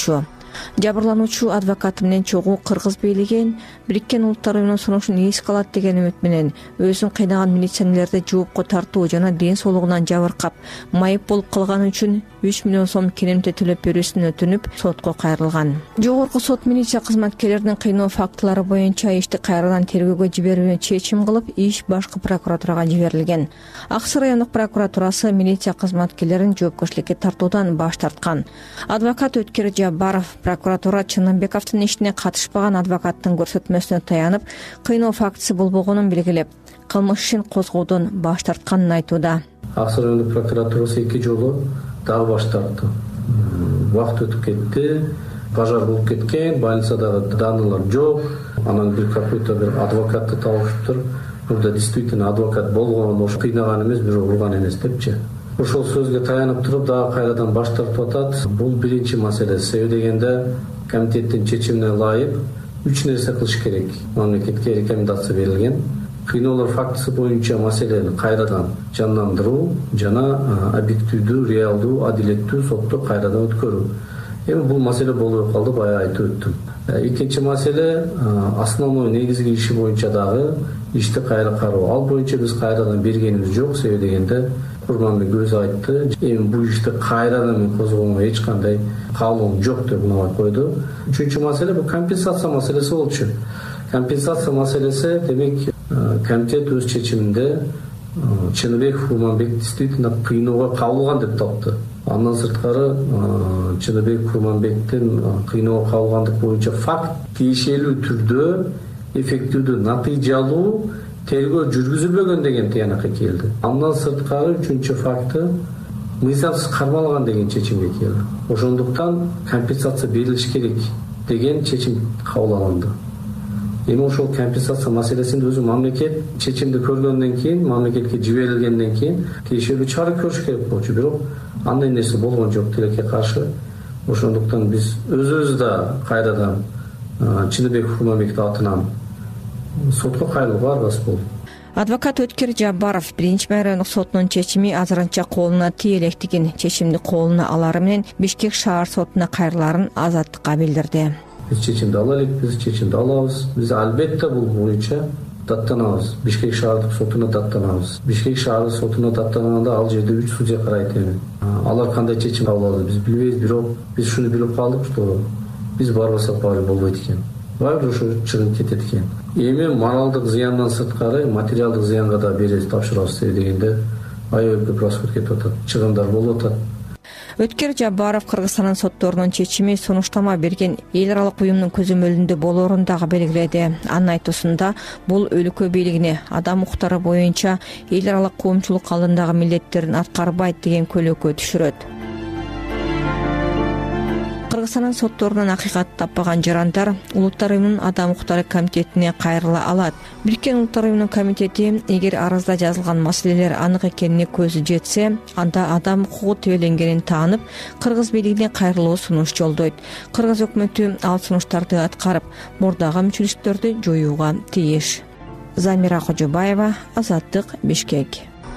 Жабырлануучу адвокаты менен чогуу кыргыз бийлиги Бириккен Улуттар Уюмунун сунушун эске алат деген үмүт менен өзүн кыйнаган милиционерлерди жоопко тартуу жана ден соолугунан жабыркап майып болуп калганы үчүн үч миллион сом керемте төлөп берүүсүн өтүнүп сотко кайрылган. Жогорку сот милиция кызматкерлеринин кыйноо фактылары боюнча ишти кайрадан тергөөгө жиберүүнү чечим кылып, иш башкы прокуратурага жиберилген. Аксы райондук прокуратурасы милиция кызматкерлерин жоопкерчиликке тартуудан баш тарткан. Адвокат Өткөр Жабаров прокуратура Чынымбековдун ишине катышпаган адвокаттын көрсөтмөсүнө таянып, кыйноо фактысы болбогонун белгилеп, кылмыш ишин козгоодон баш тартканын айтууда. Аксы райондук прокуратурасы эки жолу дагы баш тартты. Убакыт өтүп кетти, пожар болуп кеткен, больницадагы данылар жок. Анан бир какой-то бир адвокатты табышыптыр. Burada действительно адвокат болгон, ошо кыйнаган эмес, бирок урган эмес депчи. Ошол сөзгө таянып туруп дагы кайрадан баш тартып атат. Бул биринчи маселе. Себеби дегенде комитеттин чечимине ылайык үч нерсе кылыш керек. Мамлекетке рекомендация берилген. Кыйноолор фактысы боюнча маселени кайрадан жандандыруу жана объективдүү, реалдуу, адилеттүү сотто кайрадан өткөрүү. Эми бул маселе болбой калды, баягы айтып өттүм. Экинчи маселе основной негизги иши боюнча дагы ишти кайра кароо. Ал боюнча биз кайрадан бергенибиз жок, себеби дегенде Курманбек өзү айтты. Эми бул ишти кайрадан козгогонго эч кандай каалоом жок деп унабай койду. Үчүнчү маселе бул компенсация маселеси болчу. Компенсация маселеси демек комитет өз чечиминде Чыныбеков Курманбек действительно кыйноого кабылган деп тапты. Андан сырткары Чыныбеков Курманбектин кыйноого кабылгандык боюнча факт тиешелүү түрдө эффективдүү натыйжалуу тергөө жүргүзүлбөгөн деген тыянакка келди. Андан сырткары үчүнчү факты мыйзамсыз кармалган деген чечимге келди. Ошондуктан компенсация берилиш керек деген чечим кабыл алынды. Эми ошол компенсация маселесинде өзү мамлекет чечимди көргөндөн кийин, мамлекетке жиберилгенден кийин тиешелүү чара көрүш керек болчу. Бирок андай нерсе болгон жок тилекке каршы. Ошондуктан биз өзүбүз да кайрадан Чыныбеков Курманбектин атынан сотко кайрылууга аргасыз болдук. Адвокат Өткөр Жабаров биринчи райондук сотунун чечими азырынча колуна тие электигин, чечимди колуна алары менен Бишкек шаар сотуна кайрыларын Азаттыкка билдирди. Биз чечимди ала элекпиз, чечимди алабыз. Биз албетте бул боюнча даттанабыз. Бишкек шаардык сотуна даттанабыз. Бишкек шаардык сотуна даттанганда ал жерде үч судья карайт эми. Алар кандай чечим кабыл алды биз билбейбиз, бирок биз шуну билип калдык, что биз барбасак баары болбойт экен. Баары ошо чыгып кетет экен. Эми моралдык зыяндан сырткары материалдык зыянга да беребиз, тапшырабыз дегенде аябай көп расход кетип атат, чыгымдар болуп атат. Өткөр Жабаров Кыргызстандын сотторунун чечими сунуштама берген эл аралык уюмдун көзөмөлүндө болоорун дагы белгиледи. Анын айтуусунда бул өлкө бийлигине адам укуктары боюнча эл аралык коомчулук алдындагы милдеттерин аткарбайт деген көйлөккө түшүрөт. Кыргызстандын сотторунан акыйкат таппаган жарандар Улуттар Уюмунун Адам укуктары комитетине кайрыла алат. Бириккен Улуттар Уюмунун комитети эгер арызда жазылган маселелер анык экенине көзү жетсе, анда адам укугу тебеленгенин таанып, кыргыз бийлигине кайрылуу сунуш жолдойт. Кыргыз өкмөтү ал сунуштарды аткарып, мурдагы мүчүлүктөрдү жоюуга тийиш. Замира Кожобаева, Азаттык, Бишкек.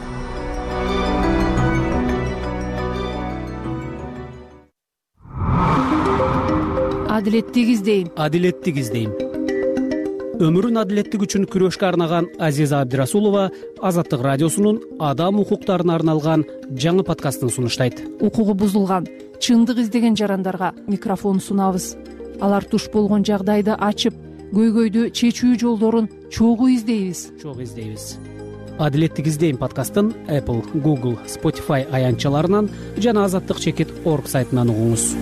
Адилеттик издейм. Адилеттик издейм. Өмүрүн адилеттик үчүн күрөшкө арнаган Азиза Абдирасулова Азаттык радиосунун адам укуктарына арналган жаңы подкастын сунуштайт. Укугу бузулган, чындык издеген жарандарга микрофон сунабыз. Алар туш болгон жагдайды ачып, көйгөйдү чечүү жолдорун чогуу издейбиз. Чогуу издейбиз. Адилеттик издейм подкастын Apple, Google, Spotify аянтчаларынан жана азаттык чекит точка орг сайтынан угуңуз.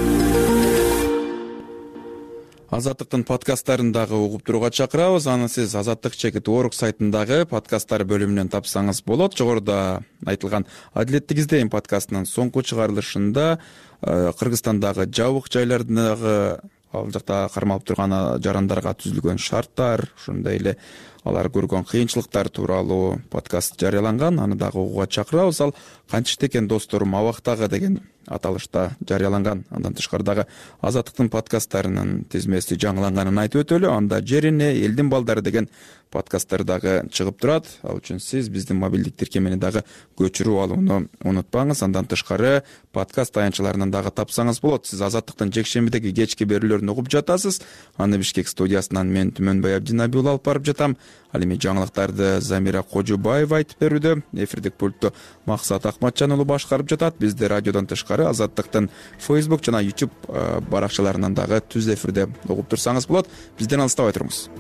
Азаттыктын подкасттарын дагы угуп турууга чакырабыз. Аны сиз азаттык чекит точка орг сайтындагы подкасттар бөлүмүнөн тапсаңыз болот. Жогоруда айтылган Адилеттик издейм подкастынын соңку чыгарылышында Кыргызстандагы жабык жайлардагы ал жакта кармалып турган жарандарга түзүлгөн шарттар, ошондой эле алар көргөн кыйынчылыктар тууралуу подкаст жарыяланган. Аны дагы угууга чакырабыз. Ал кантишти экен досторум, абактагы деген аталышта жарыяланган. Андан тышкары дагы Азаттыктын подкасттарынын тизмеси жаңыланганын айтып өтөлү. Анда жерине элдин балдары деген подкасттар дагы чыгып турат. Ал үчүн сиз биздин мобилдик тиркемени дагы көчүрүп алууну унутпаңыз. Андан тышкары подкаст таянчыларынан дагы тапсаңыз болот. Сиз Азаттыктын жекшембидеги кечки берүүлөрүн угуп жатасыз. Аны Бишкек студиясынан мен Түмөнбай Абдинабий уулу алып барып жатам. Ал эми жаңылыктарды Замира Кожубаева айтып берүүдө. Эфирдик пультту Максат Акматжан уулу башкарып жатат. Бизди радиодон тышкары Азаттыктын Facebook жана YouTube баракчаларынан дагы түз эфирде угуп турсаңыз болот. Бизден алыстабай туруңуз.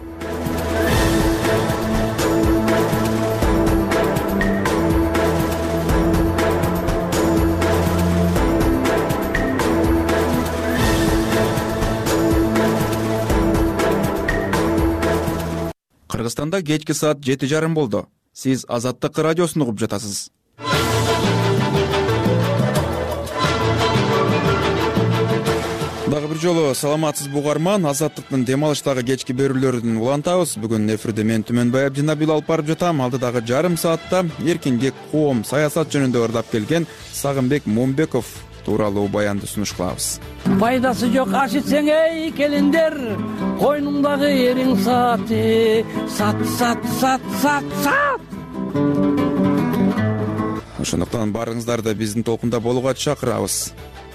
Кыргызстанда кечки саат жети жарым болду. Сиз Азаттык радиосун угуп жатасыз. Дагы бир жолу саламатсыз бугарман. Азаттыктын дем алыштагы кечки берүүлөрүн улантабыз. Бүгүн эфирде мен Түмөнбай Абдинабий алып барып жатам. Алдыдагы жарым саатта эркиндик, коом, саясат жөнүндө ырдап келген Сагынбек Момбеков тууралуу баянды сунуш кылабыз. Пайдасы жок аш ичсең эй келиндер, койнуңдагы эриң сааты, сат сат сат сат сат. Ошондуктан барыңыздарды биздин толкунда болууга чакырабыз.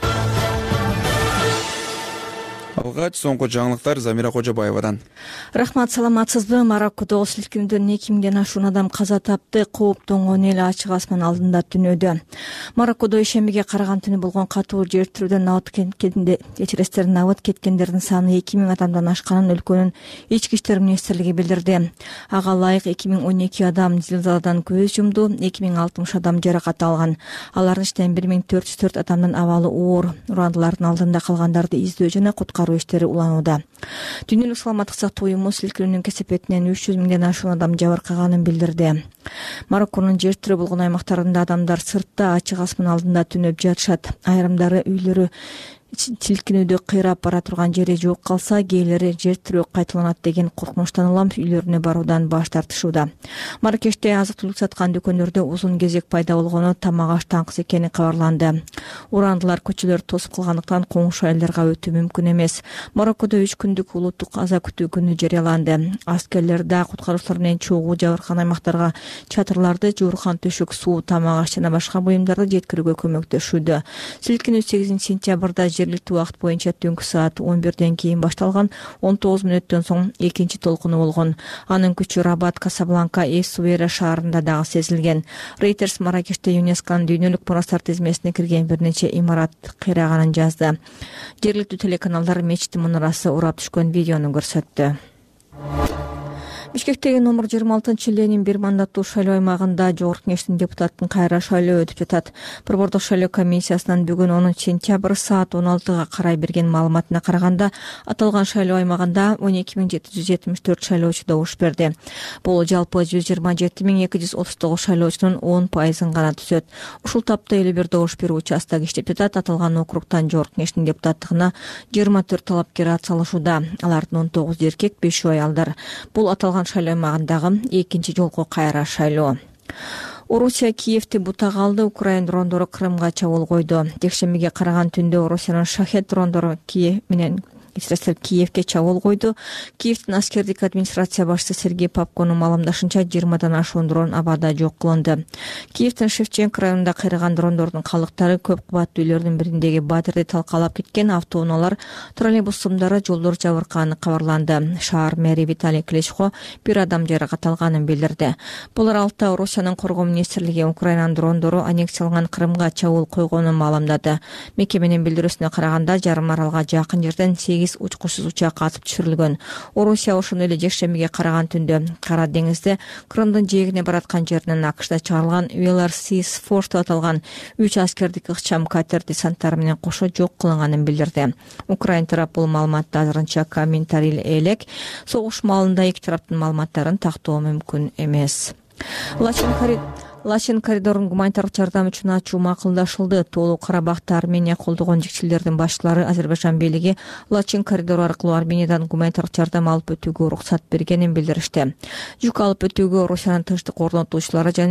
Алгач соңку жаңылыктар Замира Кожобаевадан. Рахмат, саламатсызбы? Мароккодо силкинүүдөн эки миңден ашуун адам каза тапты. Кооптонгон эл ачык асман алдында түнөдө. Мароккодо ишембиге караган түнү болгон катуу жер тирүүдөн абыт кеткенде эчерестерин абыт кеткендердин саны эки миң адамдан ашканын өлкөнүн ички иштер министрлиги билдирди. Ага ылайык эки миң он эки адам зилзаладан көз жумду, эки миң алтымыш адам жаракат алган. Алардын ичинен бир миң төрт жүз төрт адамдын абалы оор. Урандылардын алдында калгандарды издөө жана куткаруу иштери уланууда. Дүйнөлүк саламаттык сактоо уюму силкинүүнүн кесепетинен үч жүз миңден ашуун адам жабыркаганын билдирди. Марокконун жер тирөө болгон аймактарында адамдар сыртта ачык асман алдында түнөп жатышат. Айрымдары үйлөрү силкинүүдө кыйрап бара турган жери жок калса, кээделери жер тирөө кайталанат деген коркунучтан улам үйлөрүнө баруудан баш тартышууда. Маракеште азык-түлүк саткан дүкөндөрдө узун кезек пайда болгону тамак аш таңкысы экени кабарланды. Урандылар көчөлөр тосуп калгандыктан коңшу айылдарга өтүү мүмкүн эмес. Мароккодо үч күндүк улуттук аза күтүү күнү жарыяланды. Аскерлер да куткаруучулар менен чогуу жабыркаган аймактарга чатырларды, жууркан төшөк, суу, тамак аш жана башка буюмдарды жеткирүүгө көмөктөшүүдө. Силкинүү сегизинчи сентябрда жергиликтүү убакыт боюнча түнкү саат он бирден кийин башталган, он тогуз мүнөттөн соң экинчи толкуну болгон. Анын күчү Рабат, Касабланка, Эссуэра шаарында дагы сезилген. Reuters Маракеште ЮНЕСКОнун дүйнөлүк мурастар тизмесине кирген бир нече имарат кыйраганын жазды. Жергиликтүү телеканалдар мечиттин мунарасы урап түшкөн видеону көрсөттү. Бишкектеги номер жыйырма алтынчы Ленин бир мандаттуу шайлоо аймагында жогорку кеңештин депутаттын кайра шайлоо өтүп жатат. Борбордук шайлоо комиссиясынан бүгүн онунчу сентябрь саат он алтыга карай берген маалыматына караганда, аталган шайлоо аймагында он эки миң жети жүз жетимиш төрт шайлоочу добуш берди. Бул жалпы жүз жыйырма жети миң эки жүз отуз тогуз шайлоочунун он пайызын гана түзөт. Ушул тапта элүү бир добуш берүү участогу иштеп жатат. Аталган округтан жогорку кеңештин депутаттыгына жыйырма төрт талапкер ат салышууда. Алардын он тогуз эркек, бешөө аялдар. Бул аталган шайлоо аймагындагы экинчи жолку кайра шайлоо. Орусия Киевти бутага алды. Украин дрондору Крымга чабуул койду. Жекшембиге караган түндө Орусиянын Шахет дрондору Киев менен Израиль Киевке чабуул койду. Киевтин аскердик администрация башчысы Сергей Попконун маалымдашынча жыйырмадан ашуун дрон абада жок кылынды. Киевтин Шевченко районунда кыйраган дрондордун калдыктары көп кабаттуу үйлөрдүн бириндеги батирди талкалап кеткен. Автоунаалар, троллейбус сымдары, жолдор жабыркаганы кабарланды. Шаар мэри Виталий Кличко бир адам жаракат алганын билдирди. Бул аралыкта Орусиянын коргоо министрлиги Украинанын дрондору аннексияланган Крымга чабуул койгонун маалымдады. Мекеменин билдирүүсүнө караганда, жарым аралга жакын жерден сегиз учкучсуз учак атып түшүрүлгөн. Орусия ошондой эле жекшембиге караган түндө Кара деңизде Крымдын жээгине бараткан жеринен АКШда чыгарылган Велар Сис Форс деп аталган үч аскердик ыкчам катер десанттары менен кошо жок кылынганын билдирди. Украин тарап бул маалыматты азырынча комментарий элек. Согуш маалында эки тараптын маалыматтарын тактоо мүмкүн эмес. Лачын коридорун гуманитардык жардам үчүн ачуу макулдашылды. Тоолуу Карабахта Армения колдогон жекчилердин башчылары Азербайжан бийлиги Лачын коридору аркылуу Армениядан гуманитардык жардам алып өтүүгө уруксат бергенин билдиришти. Жүк алып өтүүгө Орусиянын тынчтык орнотуучулары жана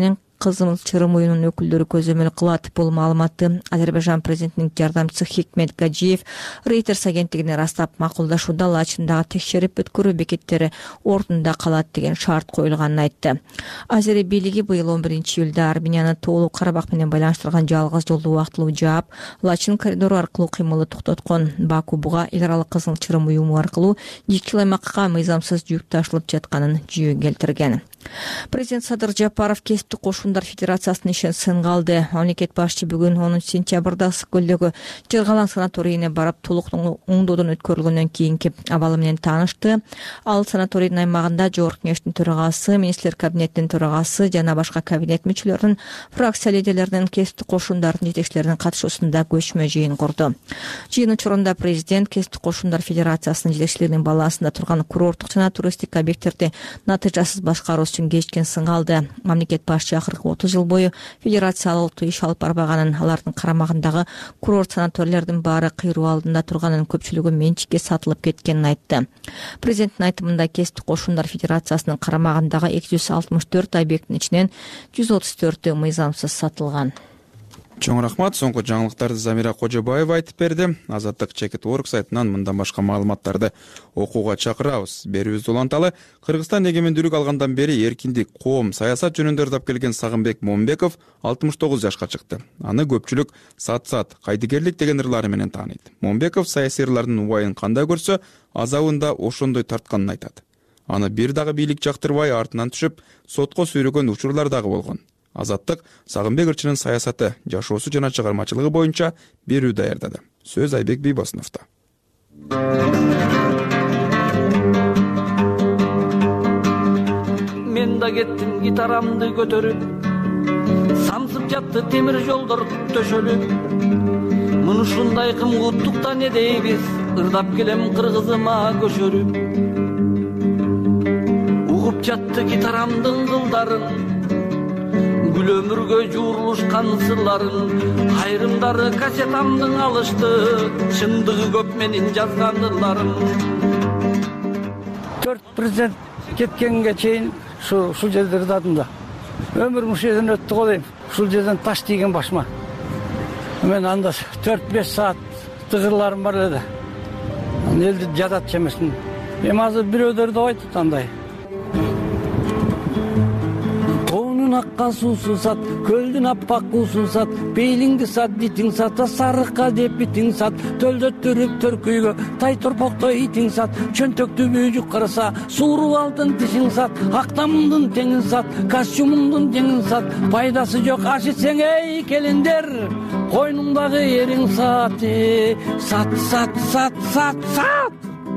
Кызыл Чырым уюнунун өкүлдөрү көзөмөл кылат. Бул маалыматты Азербайжан президентинин жардамчысы Хикмет Гаджиев Reuters агенттигине растап, макулдашууда Лачындагы текшерип өткөрүү бекеттери ордунда калат деген шарт коюлганын айтты. Азери бийлиги быйыл он биринчи июлда Арменияны тоолуу Карабак менен байланыштырган жалгыз жолдуу убактылуу жаап, Лачын коридору аркылуу кыймылды токтоткон. Баку буга эл аралык Кызыл Чырым уюму аркылуу Жикчил аймакка мыйзамсыз жүк ташылып жатканын жүйө келтирген. Президент Садыр Жапаров Кесиптик кошундар федерациясынын ишин сынга алды. Мамлекет башчы бүгүн онунчу сентябрда Ысык көлдөгү Жыргалаң санаторийине барып, толук оңдоодон өткөрүлгөндөн кийинки абалы менен таанышты. Ал санаторийдин аймагында Жогорку Кеңештин төрагасы, министрлер кабинетинин төрагасы жана башка кабинет мүчөлөрүнүн, фракция лидерлеринин, кесиптик кошундардын жетекчилеринин катышуусунда көчмө жыйын курду. Жыйын учурунда президент Кесиптик кошундар федерациясынын жетекчилеринин балансында турган курорттук жана туристтик объекттерди натыйжасыз башкаруу үчүн кечкен сынга алды. Мамлекет башчы акыркы отуз жыл бою федерация алыктуу иш алып барбаганын, алардын карамагындагы курорт санаторийлердин баары кыйроо алдында турганын, көпчүлүгү менчикке сатылып кеткенин айтты. Президенттин айтымында Кесиптик кошундар федерациясынын карамагындагы эки жүз алтымыш төрт объекттин ичинен жүз отуз төртү мыйзамсыз сатылган. Чоң рахмат. Соңку жаңылыктарды Замира Кожобаева айтып берди. Азаттык чекит орг сайтынан мындан башка маалыматтарды окууга чакырабыз. Берүүбүздү уланталы. Кыргызстан эгемендүүлүк алгандан бери эркиндик, коом, саясат жөнүндө ырдап келген Сагынбек Момбеков алтымыш тогуз жашка чыкты. Аны көпчүлүк сат-сат, кайдыгерлик деген ырлары менен тааныйт. Момбеков саясий ырлардын убайын кандай көрсө, азабын да ошондой тартканын айтат. Аны бир дагы бийлик жактырбай, артынан түшүп, сотко сүйрөгөн учурлар дагы болгон. Азаттык Сагынбек ырчынын саясаты, жашоосу жана чыгармачылыгы боюнча берүү даярдады. Сөз Айбек Бийбосуновдо. Мен да кеттим гитарамды көтөрүп, самсып жатты темир жолдор төшөлүп. Муну ушундай кымгуттуктан не дейбиз, ырдап келем кыргызыма көшөрүп. Угуп жатты гитарамдын кылдарын, гүл өмүргө жуурулушкан сырларын, айрымдары кассетамдын алышты, чындыгы көп менин жазган ырларым. Төрт президент кеткенге чейин ушул жерде ырдадым да. Өмүрүм ушул жерден өттү го дейм. Ушул жерден таш тийген башыма. Мен анда төрт беш саат тыгырларым бар эле. Элди жатат эмесмин. Эми азыр бирөөдөр да айтат андай. Акка суусу сат, көлдүн аппак уусун сат, бейлиңди сат, дитиң сат, сарыкка деп битиң сат, төлдөттүрүп төркүйгө, тай торпокто итиң сат, чөнтөктү бүйжүк караса, сууруп алдын тишиң сат, актамыңдын теңин сат, костюмуңдун теңин сат, пайдасы жок аш ичсең эй келиндер, койнуңдагы эриң сат, сат, сат, сат, сат, сат.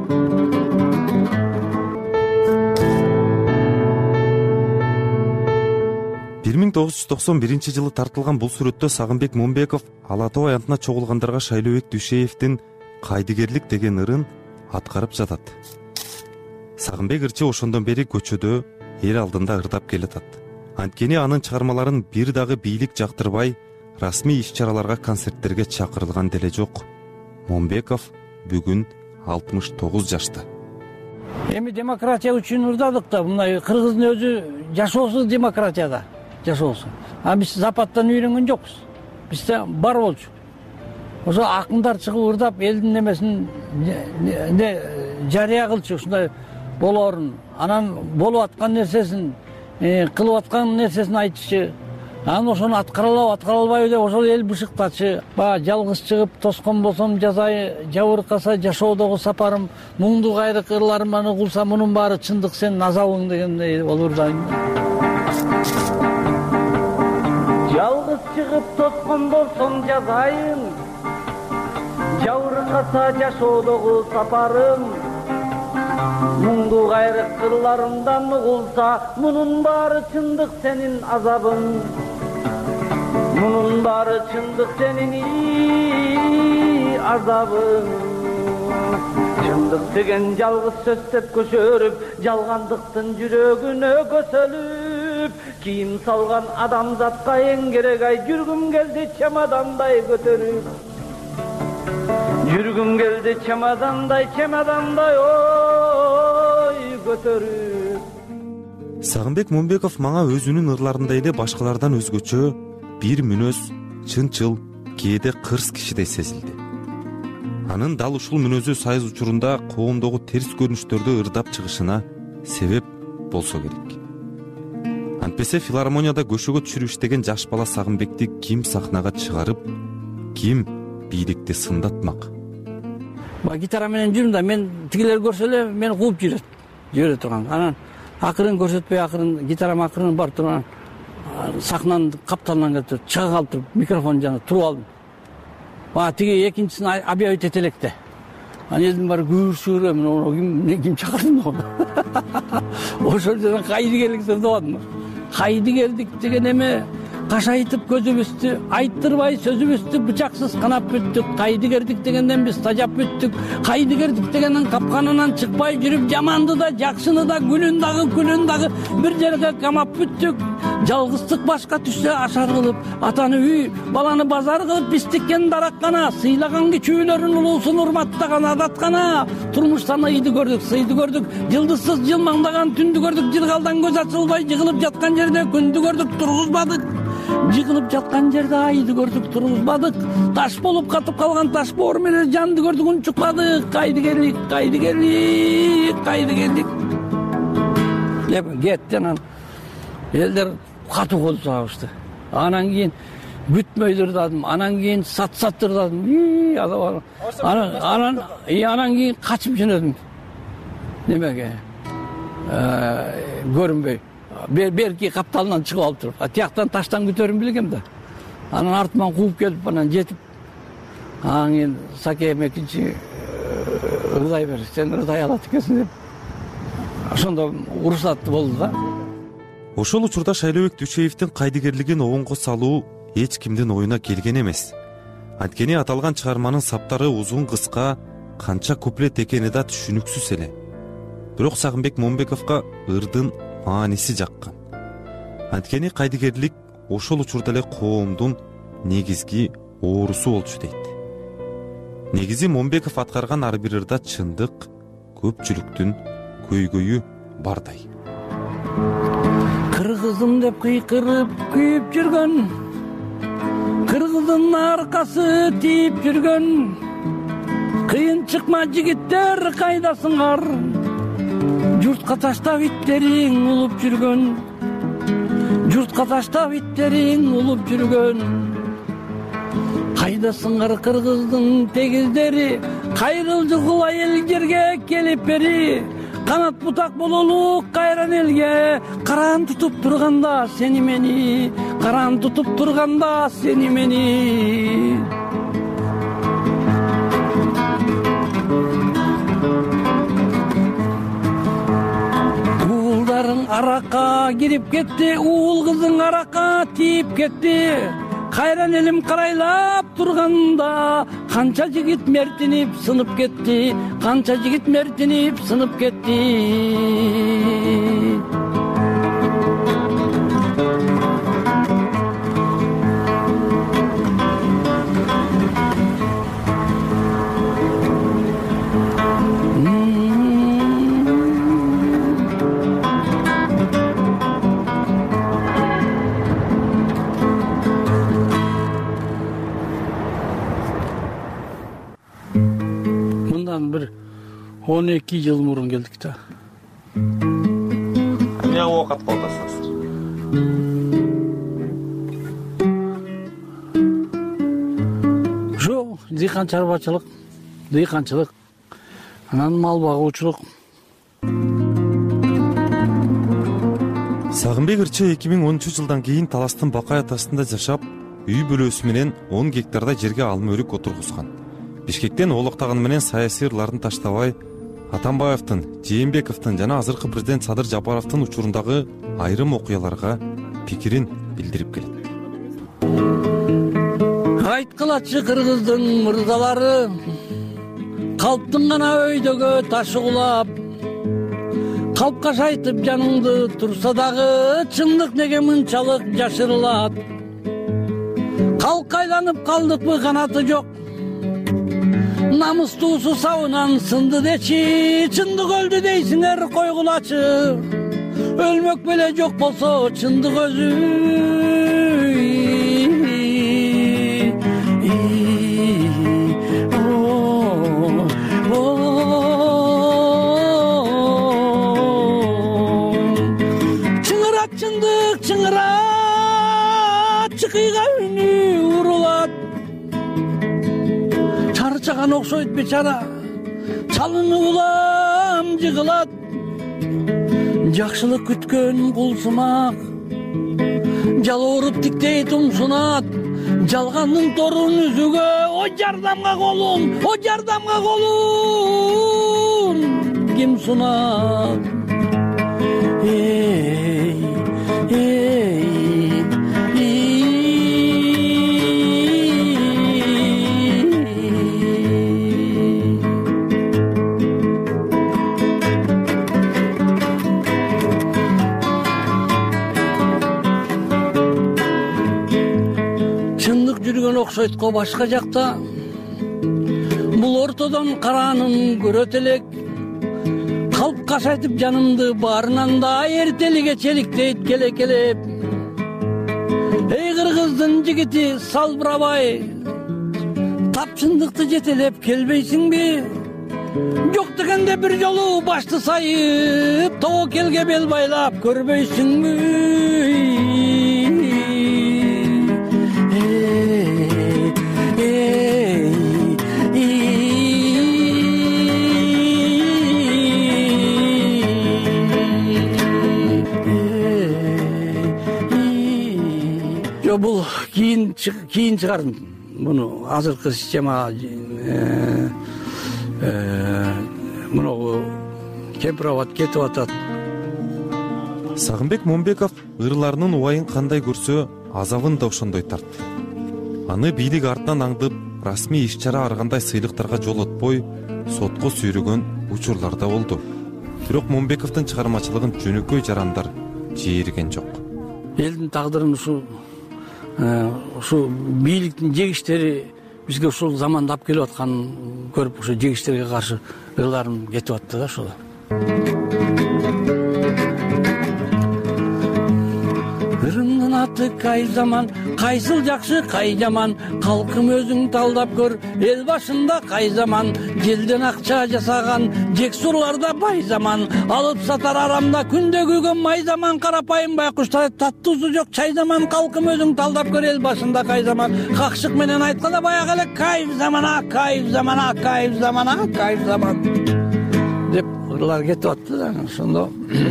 бир миң тогуз жүз токсон биринчи жылы тартылган бул сүрөттө Сагынбек Момбеков Ала Тоо аянтына чогулгандарга Шайлообек Дүйшеевдин кайдыгерлик деген ырын аткарып жатат. Сагынбек ырчы ошондон бери көчөдө эл алдында ырдап келатат. Анткени анын чыгармаларын бир дагы бийлик жактырбай, расмий иш-чараларга, концерттерге чакырылган деле жок. Момбеков бүгүн алтымыш тогуз жашта. Эми демократия үчүн ырдадык да, мындай кыргыздын өзү жашоосу демократияда. Жашоосу. А биз Западтан үйрөнгөн жокпуз. Бизде бар болчу. Ошо акындар чыгып ырдап, элдин немесин не жарыя кылчу, ушундай болоорун. Анан болуп аткан нерсесин, кылып аткан нерсесин айтчу. Анан ошону аткара алабы, аткара албайбы деп ошол эл бышыктачы. Баягы жалгыз чыгып тоскон болсом жазай, жабыркаса жашоодогу сапарым, муңду кайрык ырларыманы угулса, мунун баары чындык сенин азабың дегендей болур да. Жалгыз чыгып тоскон болсом жазайын, жабыркаса жашоодогу сапарым, муңду кайрык ырларымдан угулса, мунун баары чындык сенин азабың. Мунун баары чындык сенин азабың. Чындык деген жалгыз сөз деп көшөрүп, жалгандыктын жүрөгүнө көсөлүп, кийим салган адамзатка эң керек ай, жүргүм келди чемодандай көтөрүп. Жүргүм келди чемодандай, чемодандай ой көтөрүп. Сагынбек Момбеков мага өзүнүн ырларындай эле башкалардан өзгөчө, бир мүнөз, чынчыл, кээде кырс кишидей сезилди. Анын дал ушул мүнөзү сайыз учурунда коомдогу терс көрүнүштөрдү ырдап чыгышына себеп болсо керек. Антпесе филармонияда көшөгө түшүрүп иштеген жаш бала Сагынбекти ким сахнага чыгарып, ким бийликти сындатмак? Гитара менен жүрүм да, мен тигилер көрсө эле мени кууп жүрөт. Жүрө турган. Анан акырын көрсөтпөй, акырын гитарам акырын бар турган сахнанын капталынан кетип чыга калып туруп, микрофон жанында туруп алдым. Ма тиги экинчисин объявить эте электе. Анан элдин баары күрсүрө, мен ким ким чакырдым да. Ошол жерден кайды келдик деп атам. Кайды келдик деген эме кашайтып көзүбүздү, айттырбай сөзүбүздү бычаксыз канап бүттүк. Кайды кердик дегенден биз тажап бүттүк. Кайды кердик дегенден капканынан чыкпай жүрүп, жаманды да, жакшыны да, күнүн дагы, күнүн дагы бир жерге камап бүттүк. Жалгыздык башка түшсө ашар кылып, атаны үй, баланы базар кылып, бистиккен дараккана, сыйлаган кичүүлөрүн улуусун урматтаган адаткана. Турмуштан ыйды көрдүк, сыйды көрдүк, жылдызсыз жылмаңдаган түндү көрдүк, жыргалдан көз ачылбай жыгылып жаткан жерде күндү көрдүк, тургузбадык. Жыгылып жаткан жерде айды көрдүк, тургузбадык. Таш болуп катып калган таш боор менен жанды көрдүк, унчукпадык. Кайды келдик, кайды келдик, кайды келдик. Леп кетти, анан элдер катуу кол сабышты. Анан кийин бүтмөйдүр дадым, анан кийин сат-саттыр дадым. Анан анан анан кийин качып жөнөдүм. Немеге? Көрүнбөй. Берки капталынан чыгып алып туруп, тияктан таштан көтөрүм билгем да. Анан артыман кууп келип, анан жетип, анан кийин Сакеем экинчи ырдай бер, сен ырдай алат экенсиң деп. Ошондо уруксат болду да. Ошол учурда Шайлообек Дүйшеевдин кайдыгерлигин оңго салуу эч кимдин оюна келген эмес. Анткени аталган чыгарманын саптары узун кыска, канча куплет экени да түшүнүксүз эле. Бирок Сагынбек Момбековго ырдын мааниси жаккан. Анткени кайдыгерлик ошол учурда эле коомдун негизги оорусу болчу дейт. Негизи Момбеков аткарган ар бир ырда чындык, көпчүлүктүн көйгөйү бардай. Кыргызым деп кыйкырып күйүп жүргөн, кыргыздын аркасы тийип жүргөн, кыйын чыкма жигиттер кайдасыңар, журтка таштап иттериң улуп жүргөн, журтка таштап иттериң улуп жүргөн. Кайдасыңар кыргыздын тегиздери, кайрылжы кулай эл жерге келип бери. Канат бутак бололу кайран элге, караан тутуп турганда сени мени, караан тутуп турганда сени мени. Уулдарың аракка кирип кетти, уул кызың аракка тийип кетти. Кайран элим карайлап турганда, канча жигит мертинип сынып кетти, канча жигит мертинип сынып кетти. Bir он эки жыл мурун келдик да. Эмне оокат колдосуңуз? Ошо дыйкан чарбачылык, дыйканчылык, анан мал багуучулук. Сагынбек Ырчы эки миң онунчу жылдан кийин Таластын Бакай атасында жашап, үй бүлөсү менен он гектарда жерге алма өрүк отургузган. Бишкектен олоктаганы менен саясий ырларын таштабай, Атамбаевдин, Жээнбековдун жана азыркы президент Садыр Жапаровдун учурундагы айрым окуяларга пикирин билдирип келет. Айткылачы кыргыздын мырзалары, калптын гана өйдөгө ташы кулап, калпка шайтып жаныңды турса дагы, чындык неге мынчалык жашырылат? Калкка айланып калдыкпы, канаты жок, намыстуусу сабынан сынды дечи, чындык өлдү дейсиңер койгулачы. өлмөк беле жок болсо чындык өзү. Чыңырак чындык чыңырат, чыкыйга үнү урулат. Чарчаган окшойт бечара, чалынып улам жыгылат. Жакшылык күткөн кулсумак, жалооруп тиктейт умсунат. Жалгандын торун үзүүгө, о жардамга колун, о жардамга колун ким сунат? Эй, эй, жүргөн окшойт го башка жакта. Бул ортодон караанын көрөт элек. Калп кашайтып жанымды баарынан да эртелиге челиктейт келе келеп. Эй кыргыздын жигити салбырабай, тапчындыкты жетелеп келбейсиңби? Жок дегенде бир жолу башты сайып, тобокелге бел байлап көрбөйсүңбү? Бул кийин кийин чыгар муну азыркы система муну кемпирабад кетип атат. Сагынбек Момбеков ырларынын убайын кандай көрсө, азабын да ошондой тартты. Аны бийлик артынан аңдып, расмий иш-чара аргандай сыйлыктарга жол отпой, сотко сүйрөгөн учурлар да болду. Бирок Момбековдун чыгармачылыгын жөнөкөй жарандар жээрген жок. Элдин тагдырын ушу ушу бийликтин жегиштери бизге ушул заманда алып келип атканын көрүп, ушу жегиштерге каршы ырларым кетип атты да ошол. Ырымдын аты кай заман, кайсыл жакшы кай жаман, калкым өзүң талдап көр, эл башында кай заман, желден акча жасаган, жексурларда бай заман, алып сатар арамда күндө күйгөн май заман, карапайым байкуштар таттуусу жок чай заман, калкым өзүң талдап көр, эл башында кай заман, какшык менен айтканда баягы эле кайф замана, кайф замана, кайф замана, кайф заман деп ырлар кетип атты да. Ошондо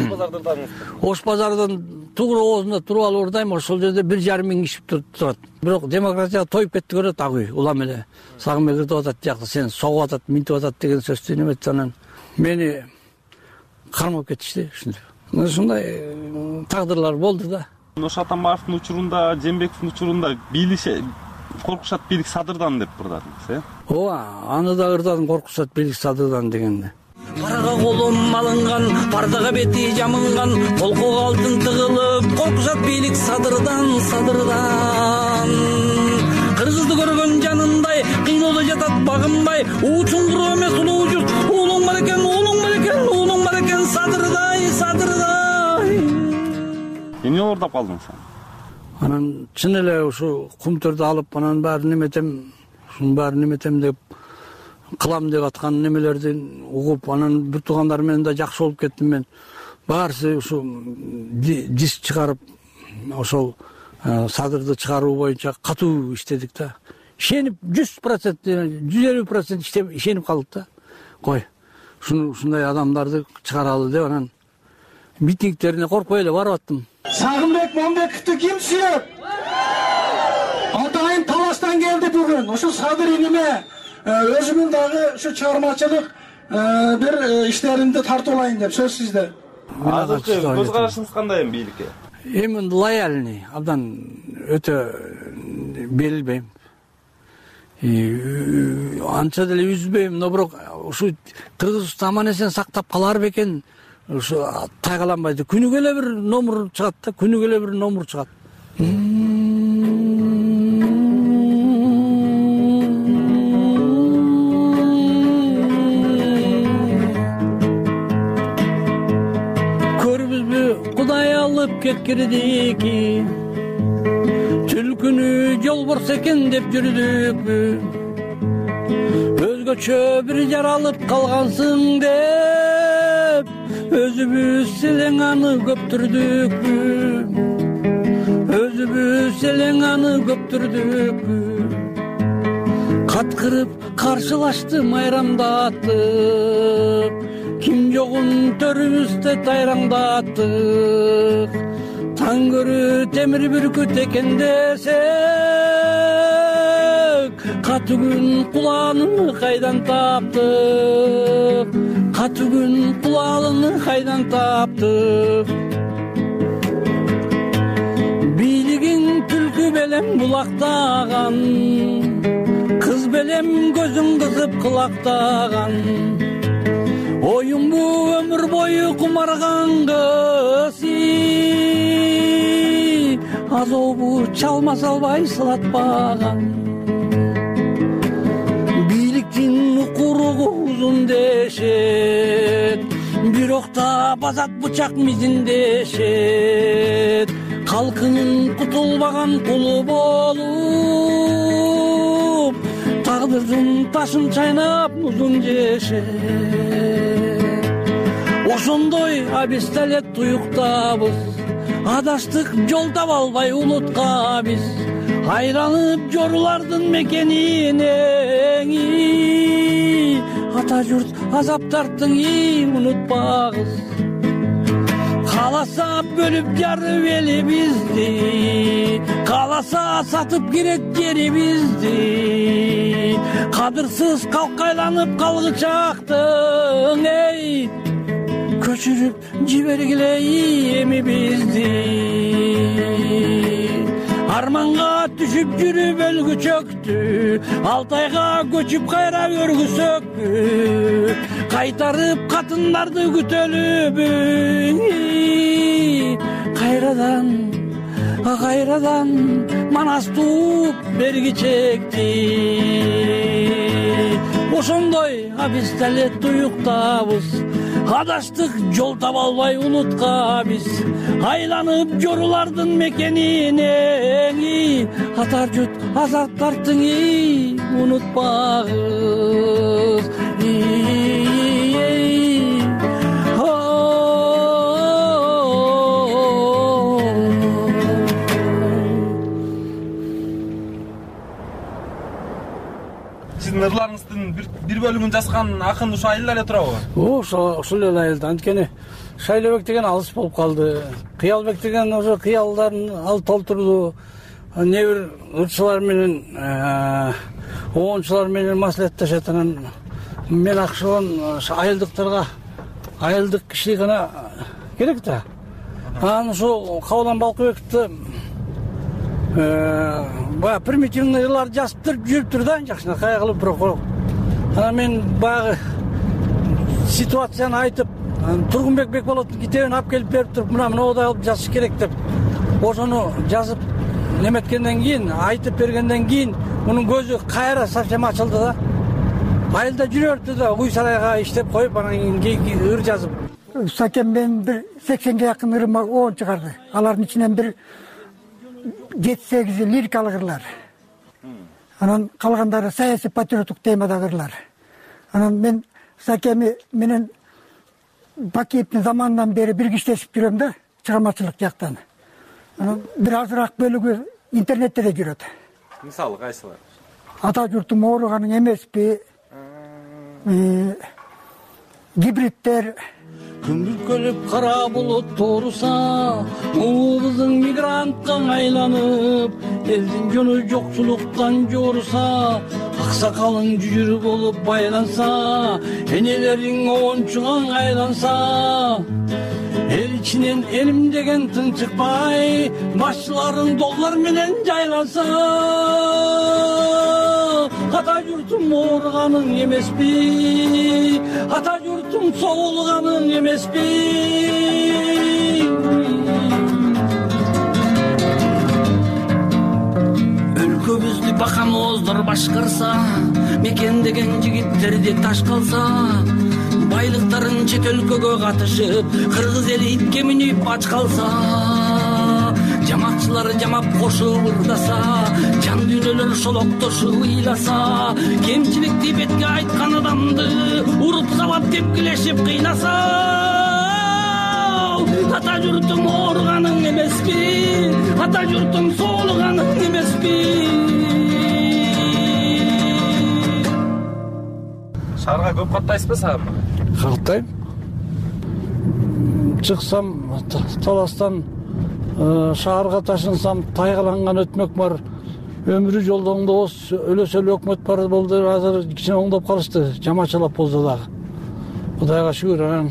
Ош базардан тугур оозунда туруп алып урдайм, ошол жерде бир жарым миң киши турат. Бирок демократия тоюп кетти көрөт ак үй. Улам эле Сагынбек ырдап атат жакта, сен согуп атат, минтип атат деген сөздү неметти. Анан мени кармап кетишти ушинтип. Ушундай тагдырлар болду да. Ош Атамбаевдин учурунда, Жээнбековдун учурунда бийлик коркушат бийлик садырдан деп ырдадыңыз, э? Ооба, аны да ырдадым, коркушат бийлик садырдан дегенде. Парага колум алынган, бардага бети жамынган, колкого алтын тыгылып, коркушат бийлик садырдан, садырдан. Кыргызды көргөн жанындай, кыйноодо жатат багынбай, учуңгуру эмес улуу журт, уулуң бар экен, уулуң бар экен, уулуң бар экен, садырдай, садырдай. Эмне ырдап калдың сен? Анан чын эле ушу кумтөрдү алып, анан баарын неметем, ушунун баарын неметем деп кылам деп аткан немелерди угуп, анан бир туугандар менен да жакшы болуп кеттим мен. Баарысы ушу диск чыгарып, ошол садырды чыгаруу боюнча катуу иштедик да. Ишенип жүз процент, жүз элүү процент ишенип калдык да. Кой, ушундай адамдарды чыгаралы деп анан митингдерине коркпой эле барып аттым. Сагынбек Момбековду ким сүйөт? Атайын талаштан келди бүгүн. Ошо садыр иниме өзүмүн дагы ушу чыгармачылык бир иштеримди тартуулайын деп сөз сизде. Азыркы көз карашыңыз кандай эми бийликке? Эми лояльный, абдан өтө берилбейм. Анча деле үзбөйм, но бирок ушу Кыргызстан аман эсен сактап калар бекен, ушу тайгаланбайды. Күнүгө эле бир номер чыгат да, күнүгө эле бир номер чыгат. алып кеткирдики түлкүнү жолборс экен деп жүрдүкпү өзгөчө бир жаралып калгансың деп өзүбүз элең аны көптүрдүкпү өзүбүз элең аны көптүрдүкпү каткырып каршылашты майрамдаттык ким жогун төрүбүздө тайраңдаттык таң көрү темир бүркүт экен десек катуу күн кулаалыны кайдан таптык катуу күн кулаалыны кайдан таптык бийлигиң түлкү белем булактаган кыз белем көзүң кызып кылактаган оюңбу өмүр бою кумаргангысы азобу чалма салбай сылатпаган бийликтин укуругу узун дешет бирок да базат бычак мизиндешет калкынын кутулбаган кулу болуп тагдырдын ташын чайнап музун жешет ошондой абиз деле туюктабыз адаштык жол таба албай улутка биз айланып жорулардын мекенине ата журт азап тарттың унутпагыз кааласа бөлүп жарып элибизди кааласа сатып кирет жерибизди кадырсыз калкайланып калгычактың эй көчүрүп жибергиле эми бизди арманга түшүп жүрүп өлгүчөктү Алтайга көчүп кайра өргүсөкпү кайтарып катындарды күтөлүбү кайрадан кайрадан манас тууп бергичекти ошондой абиз деле туюктабыз адаштык жол таба албай улутка биз айланып жорулардын мекенине атар жут азаптартың унутпагыз ырларыңыздын бир бөлүгүн жазган акын ушу айылда эле турабы? Ошо ушул эле айылда. Анткени Шайлообек деген алыс болуп калды. Кыялбек деген уже кыялдарын ал толтурду. Не бир ырчылар менен, оончулар менен маслихатташат. Анан мен акшыган айылдыктарга айылдык киши гана керек да. Анан ошо Кабылан Балкыбековду бая примитивный ырлар жазып туруп жүрүптүр да, жакшына кай кылып бирок. Анан мен баягы ситуацияны айтып, Тургунбек Бекболоттун китебин алып келип берип туруп, мына мындай алып жазыш керек деп, ошону жазып неметкенден кийин, айтып бергенден кийин, мунун көзү кайра совсем ачылды да. Айылда жүрөптү да, уй сарайга иштеп коюп, анан кийин ыр жазып. Сакем мен бир сексенге жакын ырыма он чыгарды. Алардын ичинен бир жети сегизи лирикалык ырлар. Анан калгандары саясий патриоттук темадагы ырлар. Анан мен Сакеми менен Бакиевдин заманынан бери биргиштешип жүрөм да, чыгармачылык жактан. Анан бир азыраак бөлүгү интернетте да жүрөт. Мисалы кайсылар? Ата журтум ооруганың эмеспи? Гибридтер. Күмбүркөлүп кара булут тууруса, уубуздун мигрантка айланып, элдин жөнү жоксулуктан жооруса, аксакалың жүжүр болуп байланса, энелериң оончуган айланса, эл ичинен элим деген тынчыкпай, башчыларың доллар менен жайланса, ата журтум ооруганың эмеспи, ата журтум соолуганың эмеспи. Өлкөбүздү баканооздор башкарса, мекендеген жигиттерди таш калса, байлыктарын чет өлкөгө катышып, кыргыз эли итке минип ач калса, жамакчылар жамап кошуп ырдаса, жан дүйнөлөр шолоктошуп ыйласа, кемчиликти бетке айткан адамды уруп сабап тепкилешип кыйнаса, ата журтум ооруганың эмеспи, ата журтум соолуганың эмеспи. Шаарга көп каттайсызбы саама? Каттайм. Чыксам Таластан шаарга ташынсам тайгаланган өтмөк бар. Өмүрү жолдоңдо оз өлөсөлүү өкмөт бар болду. Азыр кичине оңдоп калышты, жамачалап болсо дагы. Кудайга шүгүр. Анан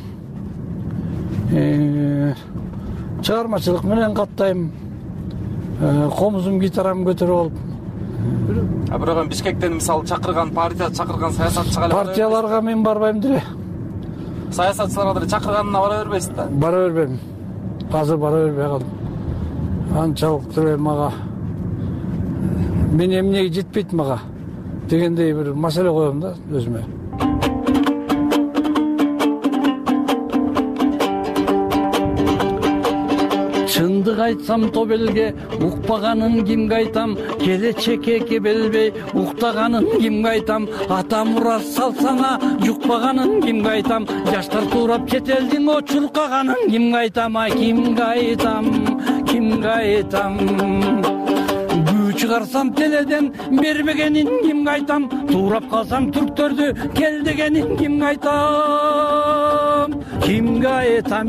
чыгармачылык менен каттайм. Комузум гитарам көтөрүп алып. А бирок Бишкектен мисалы чакырган партия чакырган саясатчыга партияларга мен барбайм деле. Саясатчыларга деле чакырганына бара бербейсиз да? Бара бербейм. Азыр бара бербей калдым. Анчалык деле мага мен эмнеге жетпейт мага дегендей бир маселе коем да өзүмө. Чындык айтсам тобелге укпаганын кимге айтам, келечекке кебелбей уктаганын кимге айтам, ата мурас салсаңа жукпаганын кимге айтам, жаштар туурап чет элдин очуркаганын кимге айтам, ай кимге айтам, кимге айтам. Күү чыгарсам теледен бербегенин кимге айтам, туурап калсам түрктөрдү кел дегенин кимге айтам, кимге айтам.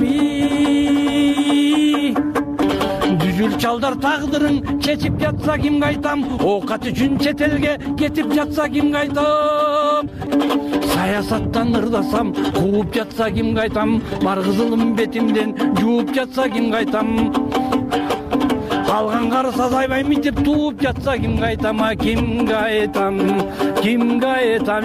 Дүжүл чалдар тагдырың чечип жатса кимге айтам, оокат үчүн чет элге кетип жатса кимге айтам, саясаттан ырдасам кууп жатса кимге айтам, бар кызылым бетимден жууп жатса кимге айтам, алган карыс азайбай митип тууп жатса кимге айтам, кимге айтам, кимге айтам.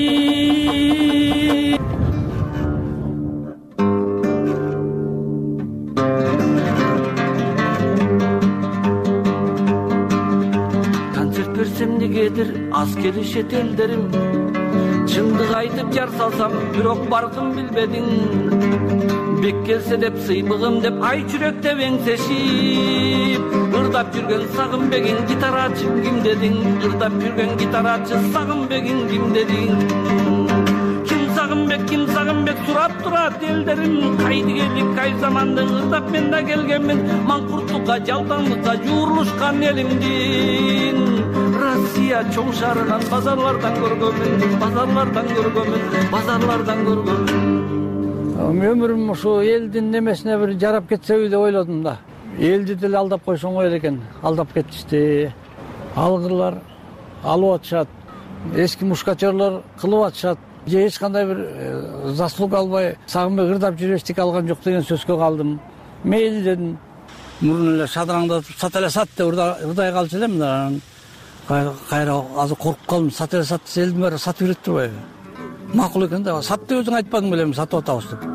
Негедир аз келишет элдерим, чындык айтып жар салсам бирок баркын билбедиң, бек келсе деп сыймыгым деп ай жүрөктеп эңсешип, ырдап жүргөн сагынбегин гитарачы ким дедиң, ырдап жүргөн гитарачы сагынбегин ким дедиң, ким сагынбек ким сагынбек сурап турат элдерим, кайдыгелик кай заманды ырдап мен да келгенмин, маңкурттукка жалгандыкка жуурулушкан элимдин. Россия чоң шаарынан базарлардан көргөмүн, базарлардан көргөмүн, базарлардан көргөмүн. Өмүрүм ушу элдин немесине бир жарап кетсеби деп ойлодум да. Элди деле алдап койсоң ой экен, алдап кетишти. Алгырлар алып атышат, эски мушкачерлор кылып атышат. Же эч кандай бир заслуга албай сагынбай ырдап жүрөштик алган жок деген сөзгө калдым. Мейли дедим. Мурун эле шадраңдатып сат эле сат деп ырдай калчу элем да. Кайра азыр коркуп калдым, сат эле сат десе элдин баары сатып берет турбайбы? Макул экен да, сат деп өзүң айтпадың белем, сатып атабыз деп.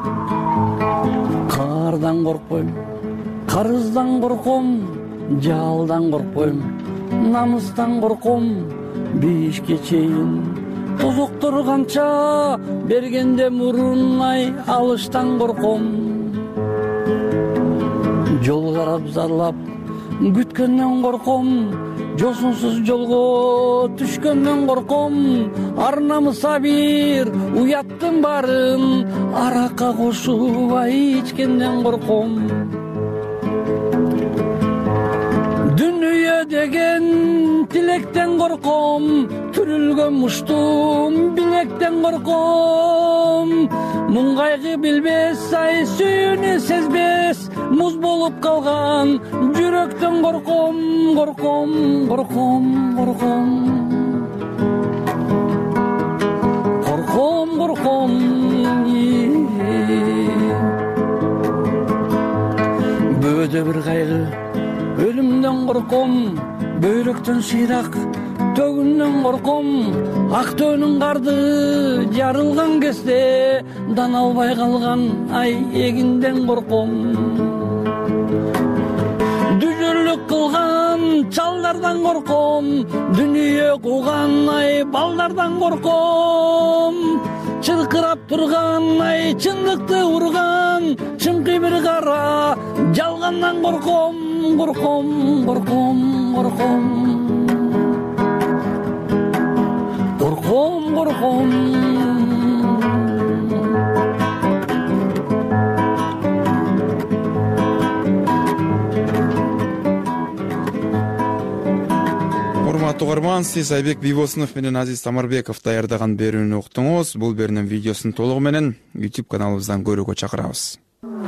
Кардан коркпойм, карыздан корком, жалдан коркпойм, намыстан корком, бешке чейин. Тозоктор канча бергенде мурун ай алыштан корком. Жол карап зарлап күткөндөн корком, жосунсуз жолго түшкөндөн корком, ар намыса бир уяттын барын аракка кошуп ай ичкенден корком. Дүнүйө деген тилектен корком, түрүлгөн муштум билектен корком, муң кайгы билбес ай сүйүүнү сезбес, муз болуп калган жүрөктөн корком, корком, корком, корком, корком, корком. Бөөдө бир кайгы өлүмдөн корком, бөйрөктөн сыйрак төгүндөн корком, ак төөнүн карды жарылган кезде дан албай калган ай эгинден корком. Дүжүрлүк кылган чалдардан корком, дүнүйө кууган ай балдардан корком, чыркырап турган ай чындыкты урган чыңкы бир кара жалган алгандан корком, корком, корком, корком. Корком, корком. Урматтуу угарман, сиз Айбек Бийбосунов менен Азиз Самарбеков даярдаган берүүнү уктуңуз. Бул берүүнүн видеосун толугу менен YouTube каналыбыздан көрүүгө чакырабыз.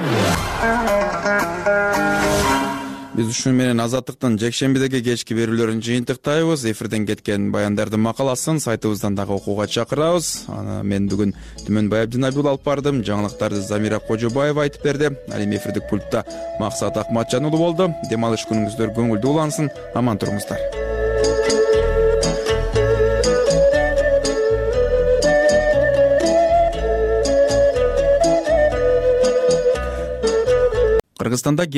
Биз ушун менен Азаттыктын жекшембидеги кечки берүүлөрүн жыйынтыктайбыз. Эфирден кеткен баяндардын макаласын сайтыбыздан дагы окууга чакырабыз. Аны мен бүгүн Түмөн Байабдин Абдул алып бардым. Жаңылыктарды Замира Кожобаева айтып берди. Ал эми эфирдик пультта Максат Акматжан уулу болду. Дем алыш күнүңүздөр көңүлдүү улансын. Аман туруңуздар. Кыргызстанда